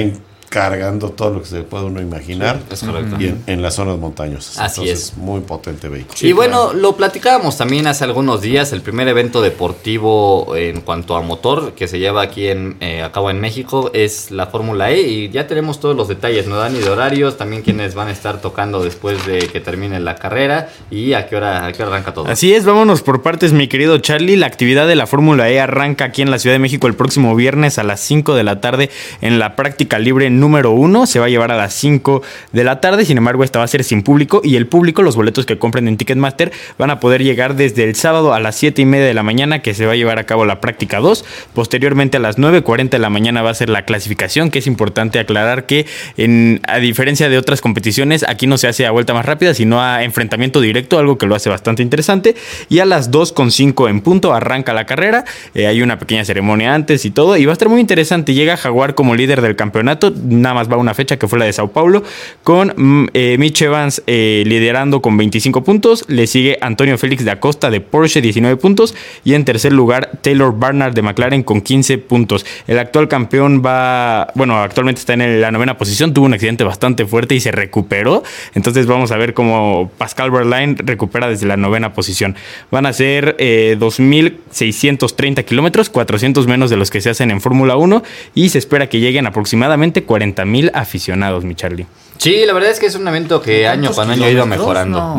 Speaker 7: cargando todo lo que se puede uno imaginar.
Speaker 4: Sí, es correcto.
Speaker 7: Y en las zonas montañosas.
Speaker 4: Así
Speaker 7: Entonces,
Speaker 4: es.
Speaker 7: Muy potente vehículo.
Speaker 4: Y bueno, lo platicábamos también hace algunos días, el primer evento deportivo en cuanto a motor que se lleva aquí a cabo en México es la Fórmula E, y ya tenemos todos los detalles, ¿no, Dani? De horarios, también quienes van a estar tocando después de que termine la carrera y a qué hora arranca todo.
Speaker 5: Así es, vámonos por partes, mi querido Charlie. La actividad de la Fórmula E arranca aquí en la Ciudad de México el próximo viernes a las 5 de la tarde en la práctica libre número 1. Se va a llevar a las 5 de la tarde, sin embargo esta va a ser sin público, y el público, los boletos que compren en Ticketmaster, van a poder llegar desde el sábado a las 7:30 de la mañana, que se va a llevar a cabo la práctica 2. Posteriormente a las 9:40 de la mañana va a ser la clasificación, que es importante aclarar que a diferencia de otras competiciones, aquí no se hace a vuelta más rápida, sino a enfrentamiento directo, algo que lo hace bastante interesante. Y a las 2:05 en punto arranca la carrera. Hay una pequeña ceremonia antes y todo, y va a estar muy interesante. Llega Jaguar como líder del campeonato, nada más va una fecha que fue la de Sao Paulo, con Mitch Evans liderando con 25 puntos. Le sigue Antonio Félix da Costa de Porsche, 19 puntos, y en tercer lugar Taylor Barnard de McLaren con 15 puntos. El actual campeón actualmente está en la 9ª posición, tuvo un accidente bastante fuerte y se recuperó, entonces vamos a ver cómo Pascal Wehrlein recupera desde la 9ª posición. Van a ser 2.630 kilómetros, 400 menos de los que se hacen en Fórmula 1, y se espera que lleguen aproximadamente 40,000 aficionados, mi Charlie.
Speaker 4: Sí, la verdad es que es un evento que año con año ha ido mejorando.
Speaker 5: No.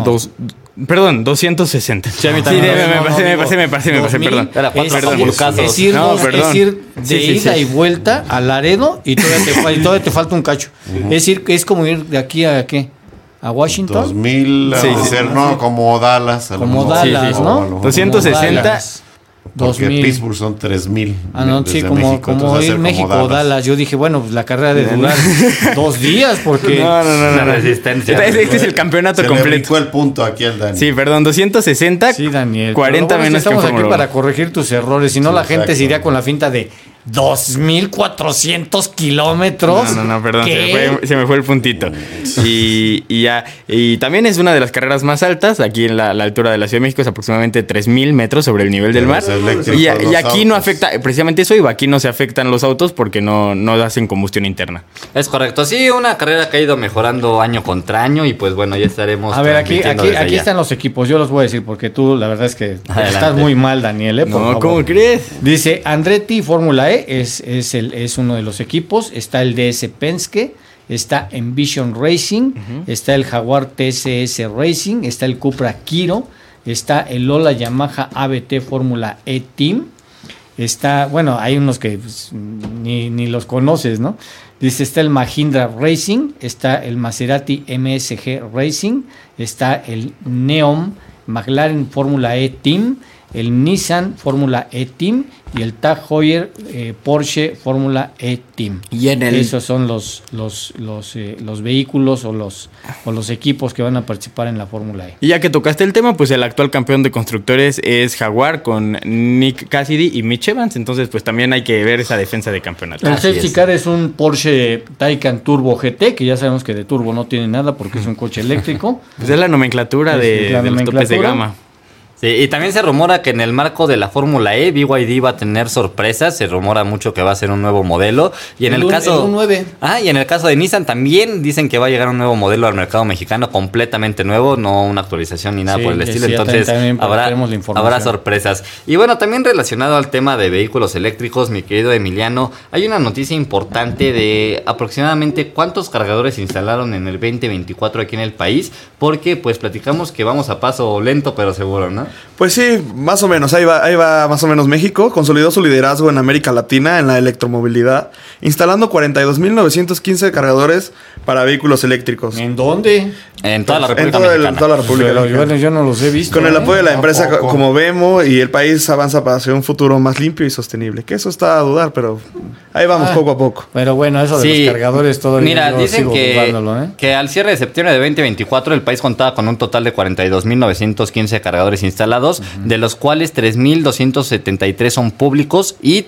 Speaker 5: 260. Sí, a mí también. Me pasé, perdón.
Speaker 10: Es ir de ida y vuelta a Laredo y todavía te falta un cacho. Es decir, que es como ir de aquí a ¿qué? ¿A Washington?
Speaker 7: 2000, como Dallas.
Speaker 10: Como Dallas, ¿no?
Speaker 5: 260.
Speaker 7: Porque 2000. Pittsburgh son 3,000.
Speaker 10: Sí, como ir México o Dallas. Yo dije, bueno, pues la carrera de durar 2 días, porque
Speaker 5: no. Resistencia. Este es el campeonato completo.
Speaker 7: Le el punto aquí al Dani.
Speaker 5: Sí, perdón, 260.
Speaker 10: Sí, Daniel.
Speaker 5: 40 menos que
Speaker 10: estamos aquí para corregir tus errores, si no la gente se iría con la finta de 2,400 kilómetros.
Speaker 5: No, perdón, se me fue el puntito. Y también es una de las carreras más altas. Aquí en la altura de la Ciudad de México es aproximadamente 3,000 metros sobre el nivel del mar. Y aquí no afecta, precisamente eso, aquí no se afectan los autos porque no hacen combustión interna.
Speaker 4: Es correcto, sí, una carrera que ha ido mejorando año contra año, y pues bueno, ya estaremos.
Speaker 10: A ver, aquí están los equipos, yo los voy a decir porque tú la verdad es que estás muy mal, Daniel. Por favor.
Speaker 5: ¿Cómo crees?
Speaker 10: Dice Andretti Fórmula E. Es uno de los equipos. Está el DS Penske, está Envision Racing, está el Jaguar TCS Racing, está el Cupra Kiro, está el Lola Yamaha ABT Fórmula E Team, está, hay unos que pues, ni los conoces, ¿no? Dice, está el Mahindra Racing, está el Maserati MSG Racing, está el Neom McLaren Fórmula E Team, el Nissan Fórmula E Team y el Tag Heuer Porsche Fórmula E Team. Y esos son los vehículos o los equipos que van a participar en la Fórmula E.
Speaker 5: Y ya que tocaste el tema, pues el actual campeón de constructores es Jaguar con Nick Cassidy y Mitch Evans, entonces pues también hay que ver esa defensa de campeonato.
Speaker 10: El safety car es un Porsche Taycan Turbo GT, que ya sabemos que de turbo no tiene nada porque es un coche eléctrico.
Speaker 5: Pues es la nomenclatura de los topes de gama.
Speaker 4: Sí, y también se rumora que en el marco de la Fórmula E, BYD va a tener sorpresas. Se rumora mucho que va a ser un nuevo modelo. Y en el caso
Speaker 10: 9.
Speaker 4: Y en el caso de Nissan también dicen que va a llegar un nuevo modelo al mercado mexicano, completamente nuevo, no una actualización ni nada por el estilo.
Speaker 10: Sí,
Speaker 4: entonces habrá sorpresas. Y bueno, también relacionado al tema de vehículos eléctricos, mi querido Emiliano, hay una noticia importante de aproximadamente cuántos cargadores se instalaron en el 2024 aquí en el país, porque pues platicamos que vamos a paso lento pero seguro, ¿no?
Speaker 6: Pues sí, más o menos, ahí va más o menos México. Consolidó su liderazgo en América Latina en la electromovilidad, instalando 42,915 cargadores para vehículos eléctricos.
Speaker 10: ¿En dónde?
Speaker 4: En toda la República Mexicana.
Speaker 6: En toda la República Mexicana.
Speaker 10: Yo no los he visto.
Speaker 6: Con el apoyo de la empresa como Vemo, y el país avanza para hacer un futuro más limpio y sostenible. Que eso está a dudar, pero ahí vamos poco a poco.
Speaker 10: Pero bueno, eso de los cargadores todavía.
Speaker 4: Mira, dicen que al cierre de septiembre de 2024 el país contaba con un total de 42,915 cargadores instalados instalados, de los cuales 3.273 son públicos y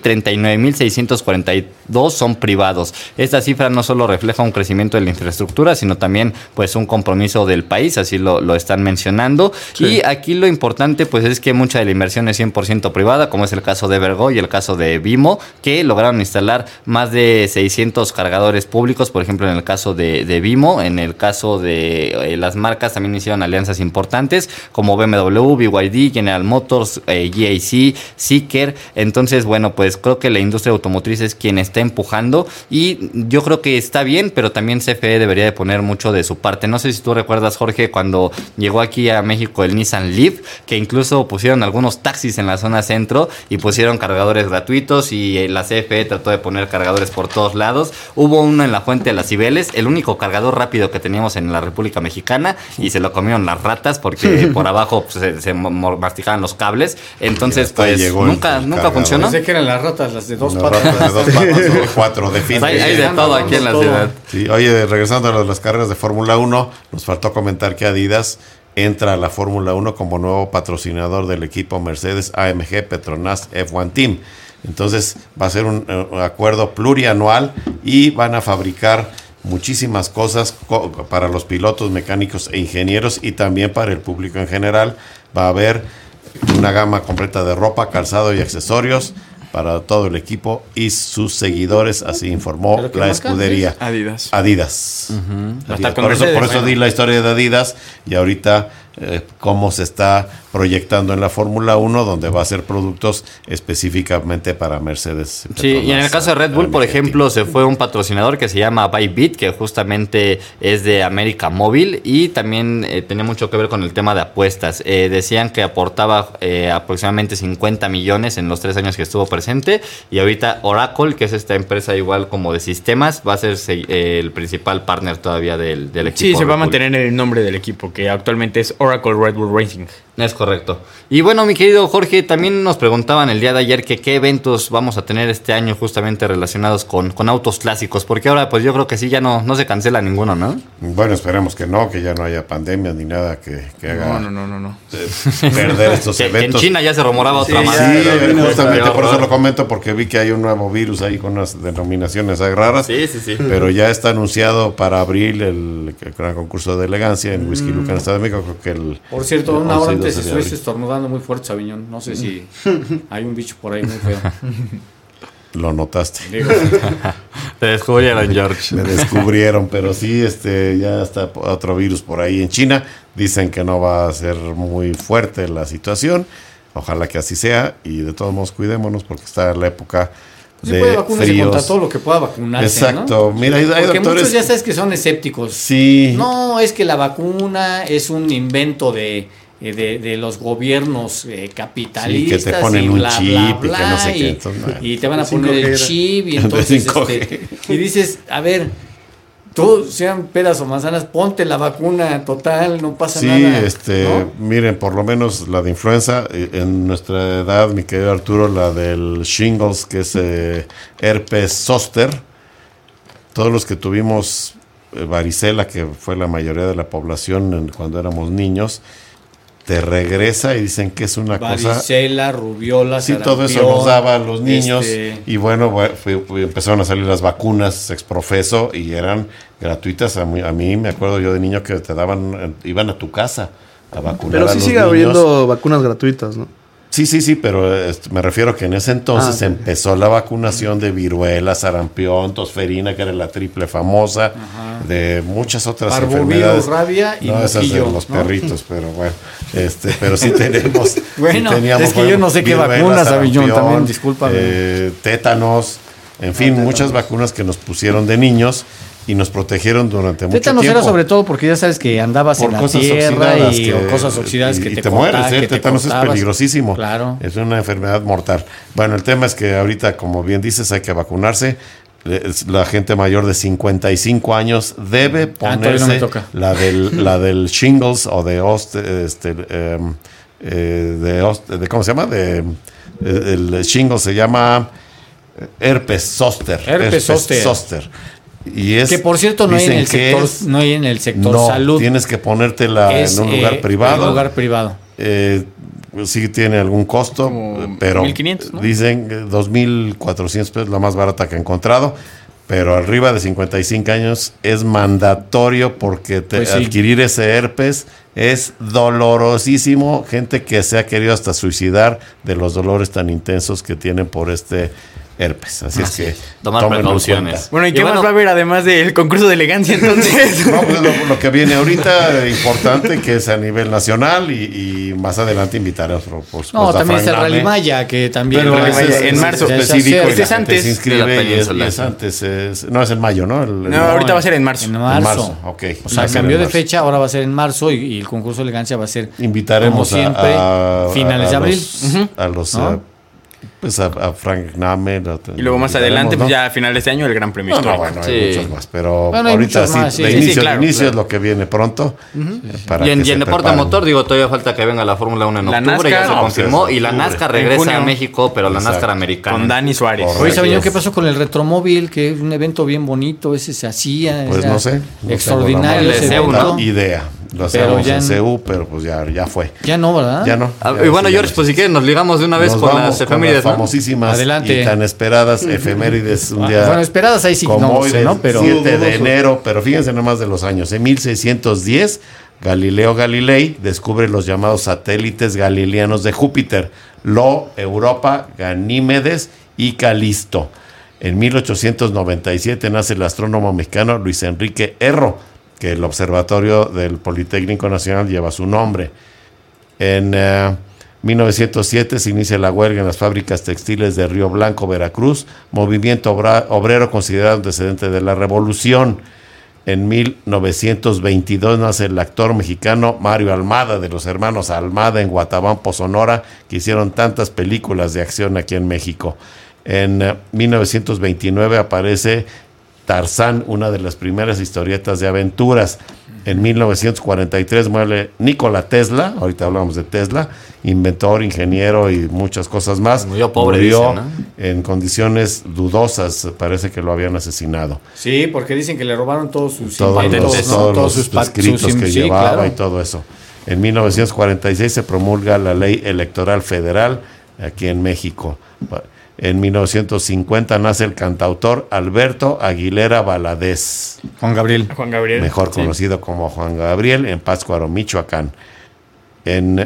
Speaker 4: 39.642 son privados. Esta cifra no solo refleja un crecimiento de la infraestructura, sino también pues un compromiso del país, así lo están mencionando. Sí. Y aquí lo importante pues es que mucha de la inversión es 100% privada, como es el caso de Evergo y el caso de Vimo, que lograron instalar más de 600 cargadores públicos, por ejemplo en el caso de Vimo. En el caso de las marcas también hicieron alianzas importantes como BMW, BYD, General Motors, GAC, Zeekr. Entonces, bueno, pues creo que la industria automotriz es quien está empujando y yo creo que está bien, pero también CFE debería de poner mucho de su parte. No sé si tú recuerdas, Jorge, cuando llegó aquí a México el Nissan Leaf, que incluso pusieron algunos taxis en la zona centro y pusieron cargadores gratuitos y la CFE trató de poner cargadores por todos lados. Hubo uno en la Fuente de las Cibeles, el único cargador rápido que teníamos en la República Mexicana, y se lo comieron las ratas porque por abajo pues, se masticaban los cables. Entonces, pues nunca funcionó.
Speaker 10: Pensé que eran las ratas, las de dos
Speaker 7: patas.
Speaker 10: Ratas
Speaker 7: de 2 patas o 4 de fin.
Speaker 4: Hay de todo aquí en la ciudad.
Speaker 7: Sí, oye, regresando a las carreras de Fórmula 1, nos faltó comentar que Adidas entra a la Fórmula 1 como nuevo patrocinador del equipo Mercedes AMG Petronas F1 Team. Entonces va a ser un acuerdo plurianual y van a fabricar muchísimas cosas para los pilotos, mecánicos e ingenieros y también para el público en general. Va a haber una gama completa de ropa, calzado y accesorios para todo el equipo y sus seguidores, así informó la escudería Adidas. Adidas. Por eso di la historia de Adidas y ahorita cómo se está proyectando en la Fórmula 1, donde va a ser productos específicamente para Mercedes.
Speaker 4: Sí, y en el caso de Red Bull, por ejemplo, se fue un patrocinador que se llama Bybit, que justamente es de América Móvil y también tenía mucho que ver con el tema de apuestas. Decían que aportaba aproximadamente 50 millones en los 3 años que estuvo presente, y ahorita Oracle, que es esta empresa igual como de sistemas, va a ser el principal partner todavía del equipo.
Speaker 5: Sí, se va a mantener el nombre del equipo, que actualmente es Oracle Red Bull Racing.
Speaker 4: Es correcto. Y bueno, mi querido Jorge, también nos preguntaban el día de ayer que qué eventos vamos a tener este año justamente relacionados con autos clásicos, porque ahora pues yo creo que sí, ya no se cancela ninguno, ¿no?
Speaker 7: Bueno, esperemos que no, que ya no haya pandemia ni nada que haga
Speaker 5: no.
Speaker 7: Perder estos eventos.
Speaker 4: En China ya se rumoraba otra más.
Speaker 7: Sí, justamente por eso lo comento, porque vi que hay un nuevo virus ahí con unas denominaciones raras.
Speaker 4: Sí.
Speaker 7: Pero ya está anunciado para abril el gran concurso de elegancia en Whisky Luca en el Estado de México. Creo que
Speaker 10: por cierto, una hora antes estuviese estornudando muy fuerte, Sabiñón. No sé si hay un bicho por ahí muy feo.
Speaker 7: Lo notaste.
Speaker 4: Te descubrieron, George.
Speaker 7: Me descubrieron, pero sí, ya está otro virus por ahí en China. Dicen que no va a ser muy fuerte la situación. Ojalá que así sea. Y de todos modos, cuidémonos porque está la época
Speaker 10: de puede vacunarse
Speaker 7: fríos.
Speaker 10: Contra todo lo que pueda vacunarse.
Speaker 7: Exacto.
Speaker 10: ¿No?
Speaker 7: Mira, hay
Speaker 10: porque
Speaker 7: doctores.
Speaker 10: Muchos ya sabes que son escépticos.
Speaker 7: Sí.
Speaker 10: No, es que la vacuna es un invento de los gobiernos capitalistas.
Speaker 7: Sí, que te ponen un chip y que no sé qué.
Speaker 10: Entonces, y te van a poner el chip y entonces y dices, a ver, tú sean peras o manzanas, ponte la vacuna total, no pasa nada. ¿no?
Speaker 7: Miren, por lo menos la de influenza, en nuestra edad, mi querido Arturo, la del shingles, que es herpes zóster, todos los que tuvimos varicela, que fue la mayoría de la población cuando éramos niños, te regresa y dicen que es una
Speaker 10: varicela, rubiola,
Speaker 7: sí, todo eso nos daba a los niños y bueno, empezaron a salir las vacunas exprofeso y eran gratuitas. A mí me acuerdo yo de niño que te daban, iban a tu casa a vacunar.
Speaker 6: Pero sí sigue habiendo vacunas gratuitas, ¿no?
Speaker 7: Sí, pero me refiero que en ese entonces empezó la vacunación de viruela, sarampión, tosferina, que era la triple famosa, de muchas otras enfermedades.
Speaker 10: Rabia y
Speaker 7: no, esas de los perritos, pero bueno, pero sí tenemos.
Speaker 10: Bueno,
Speaker 7: sí teníamos,
Speaker 10: es que yo no sé qué vacunas, Avillón, también, discúlpame.
Speaker 7: Tétanos, en fin, muchas vacunas que nos pusieron de niños y nos protegieron durante mucho tiempo.
Speaker 10: Tétanos era sobre todo porque ya sabes que andabas por en la tierra o cosas oxidadas que te
Speaker 7: mueres. El tétanos es peligrosísimo.
Speaker 10: Claro.
Speaker 7: Es una enfermedad mortal. Bueno, el tema es que ahorita, como bien dices, hay que vacunarse. La gente mayor de 55 años debe ponerse la del shingles o de ¿cómo se llama? El shingles se llama herpes zóster.
Speaker 10: Herpes zóster.
Speaker 7: Y es,
Speaker 10: que por cierto no hay en el sector salud.
Speaker 7: Tienes que ponértela en un lugar privado.
Speaker 10: En un lugar privado.
Speaker 7: sí tiene algún costo, pero
Speaker 5: 1,500, ¿no?
Speaker 7: dicen 2,400 pesos, la más barata que he encontrado. Pero arriba de 55 años es mandatorio porque adquirir ese herpes es dolorosísimo. Gente que se ha querido hasta suicidar de los dolores tan intensos que tienen por este herpes. Así es que
Speaker 4: tomar precauciones.
Speaker 5: Bueno, ¿y qué más va a haber además del concurso de elegancia entonces?
Speaker 7: No, pues lo que viene ahorita importante, que es a nivel nacional, y más adelante invitaremos por
Speaker 10: supuesto, también está el Rally Maya, que también
Speaker 5: en marzo
Speaker 7: específico.
Speaker 5: Es antes.
Speaker 7: Se inscribe y es antes. No, es en mayo, ¿no?
Speaker 5: Ahorita va a ser en marzo.
Speaker 10: En marzo.
Speaker 7: Ok.
Speaker 10: O sea, cambió de fecha, ahora va a ser en marzo y el concurso de elegancia va a ser,
Speaker 7: invitaremos
Speaker 10: como siempre, finales de abril.
Speaker 7: A los... Pues a Frank Name.
Speaker 5: Y luego más adelante, ¿no? Pues ya a finales de este año, el Gran Premio Histórico.
Speaker 7: Bueno, hay muchos más. Pero ahorita sí, de inicio es lo que viene pronto.
Speaker 4: Y en deporte motor, todavía falta que venga la Fórmula 1 en octubre, ya se confirmó. Y la NASCAR regresa a México, pero la NASCAR americana.
Speaker 5: Con Dani Suárez.
Speaker 10: Oye, ¿sabían qué pasó con el Retromóvil? Que es un evento bien bonito, ese se hacía.
Speaker 7: Pues no sé.
Speaker 10: Extraordinario ese evento.
Speaker 7: Idea. Lo hacemos en CU, pero pues ya fue.
Speaker 10: Ya no, ¿verdad?
Speaker 7: Ya no.
Speaker 4: Y bueno, George, pues si quieres nos ligamos de una vez con las efemérides,
Speaker 7: ¿no? Famosísimas y tan esperadas efemérides. Un día,
Speaker 10: bueno, esperadas ahí sí no sé, ¿no? Pero
Speaker 7: 7 de enero, pero fíjense nomás de los años. En 1610, Galileo Galilei descubre los llamados satélites galileanos de Júpiter, Lo, Europa, Ganímedes y Calisto. En 1897 nace el astrónomo mexicano Luis Enrique Erro, que el Observatorio del Politécnico Nacional lleva su nombre. En 1907 se inicia la huelga en las fábricas textiles de Río Blanco, Veracruz, movimiento obrero considerado antecedente de la Revolución. En 1922 nace el actor mexicano Mario Almada, de los hermanos Almada, en Guatabampo, Sonora, que hicieron tantas películas de acción aquí en México. En 1929 aparece Tarzán, una de las primeras historietas de aventuras. En 1943 muere Nikola Tesla, ahorita hablamos de Tesla, inventor, ingeniero y muchas cosas más.
Speaker 4: Murió pobre,
Speaker 7: murió, ¿no? En condiciones dudosas, parece que lo habían asesinado.
Speaker 10: Sí, porque dicen que le robaron todos sus
Speaker 7: todos sus escritos que llevaba, claro. Y todo eso. En 1946 se promulga la Ley Electoral Federal aquí en México. En 1950 nace el cantautor Alberto Aguilera Valadez.
Speaker 10: Juan Gabriel.
Speaker 7: Mejor conocido como Juan Gabriel, en Pátzcuaro, Michoacán. En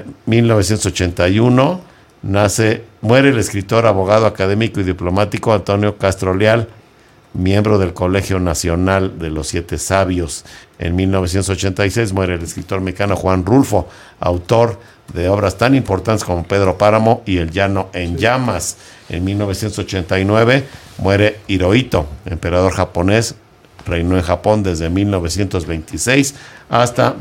Speaker 7: 1981 muere el escritor, abogado, académico y diplomático Antonio Castro Leal, miembro del Colegio Nacional de los Siete Sabios. En 1986 muere el escritor mexicano Juan Rulfo, autor de obras tan importantes como Pedro Páramo y El Llano en Llamas. En 1989 muere Hirohito, emperador japonés, reinó en Japón desde 1926 hasta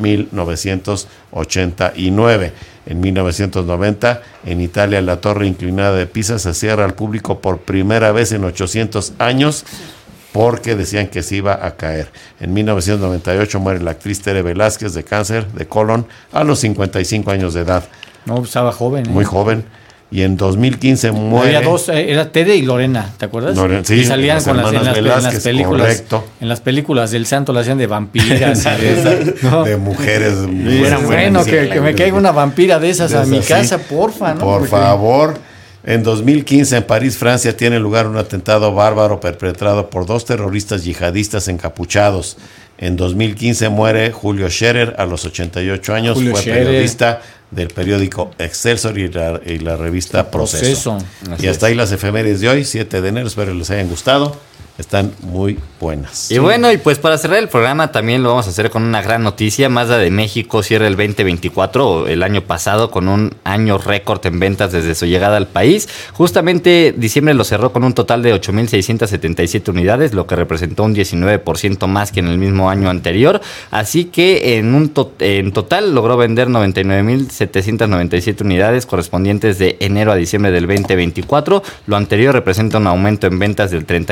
Speaker 7: 1989. En 1990, en Italia, la torre inclinada de Pisa se cierra al público por primera vez en 800 años porque decían que se iba a caer. En 1998 muere la actriz Tere Velázquez de cáncer de colon a los 55 años de edad.
Speaker 10: No, estaba joven.
Speaker 7: Muy joven. Y en 2015 muere...
Speaker 10: Había dos, era Tere y Lorena, ¿te acuerdas?
Speaker 7: Sí,
Speaker 10: y salían en las películas.
Speaker 7: Correcto.
Speaker 10: En las películas del Santo la hacían de vampiras.
Speaker 7: de mujeres.
Speaker 10: Bueno, que me caiga una vampira de esas a mi casa, porfa, ¿no?
Speaker 7: Por favor. En 2015, en París, Francia, tiene lugar un atentado bárbaro perpetrado por 2 terroristas yihadistas encapuchados. En 2015 muere Julio Scherer a los 88 años. Fue periodista del periódico Excelsior y la revista Proceso. Y hasta ahí las efemérides de hoy, 7 de enero. Espero les hayan gustado. Están muy buenas.
Speaker 4: Y bueno, y pues para cerrar el programa también lo vamos a hacer con una gran noticia. Mazda de México cierra el 2024, el año pasado, con un año récord en ventas desde su llegada al país. Justamente diciembre lo cerró con un total de 8,677 unidades, lo que representó un 19% más que en el mismo año anterior. Así que en total logró vender 99,797 unidades correspondientes de enero a diciembre del 2024. Lo anterior representa un aumento en ventas del 31%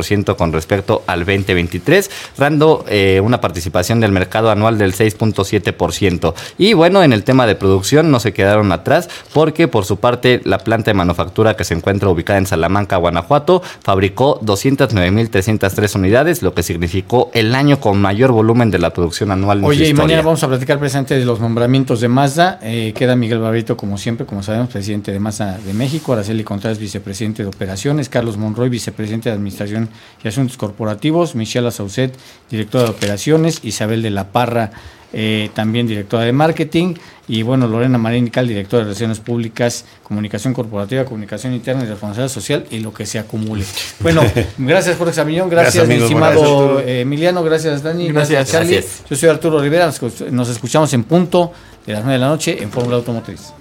Speaker 4: 7% con respecto al 2023, dando una participación del mercado anual del 6.7%. Y bueno, en el tema de producción no se quedaron atrás, porque por su parte la planta de manufactura que se encuentra ubicada en Salamanca, Guanajuato, fabricó 209,303 unidades, lo que significó el año con mayor volumen de la producción anual en su historia.
Speaker 10: Y mañana vamos a platicar precisamente de los nombramientos de Mazda. Queda Miguel Barreto, como siempre, como sabemos, presidente de Mazda de México, Araceli Contreras, vicepresidente de operaciones, Carlos Monroy, vicepresidente de administración y asuntos corporativos, Michelle Saucet, directora de operaciones, Isabel de la Parra, también directora de marketing, y bueno, Lorena Marín-Cal, directora de relaciones públicas, comunicación corporativa, comunicación interna y responsabilidad social, y lo que se acumule. Bueno, gracias Jorge Sabiñón, gracias mi estimado Emiliano, gracias Dani, gracias Charlie. Gracias. Yo soy Arturo Rivera, nos escuchamos en punto de las 9 de la noche en Fórmula Automotriz.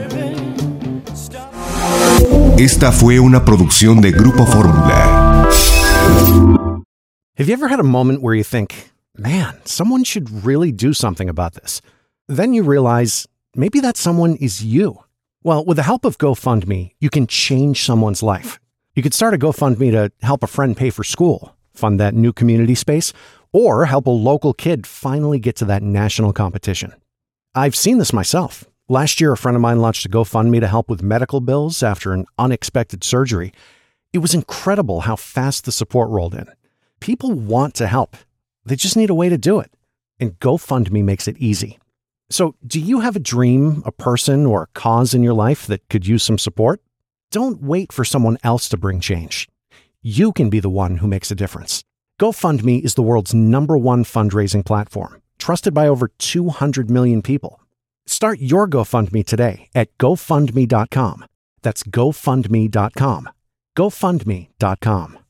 Speaker 13: Esta fue una producción de Grupo Fórmula.
Speaker 14: Have you ever had a moment where you think, man, someone should really do something about this? Then you realize maybe that someone is you. Well, with the help of GoFundMe, you can change someone's life. You could start a GoFundMe to help a friend pay for school, fund that new community space, or help a local kid finally get to that national competition. I've seen this myself. Last year, a friend of mine launched a GoFundMe to help with medical bills after an unexpected surgery. It was incredible how fast the support rolled in. People want to help. They just need a way to do it. And GoFundMe makes it easy. So, do you have a dream, a person, or a cause in your life that could use some support? Don't wait for someone else to bring change. You can be the one who makes a difference. GoFundMe is the world's #1 fundraising platform, trusted by over 200 million people. Start your GoFundMe today at GoFundMe.com. That's GoFundMe.com. GoFundMe.com.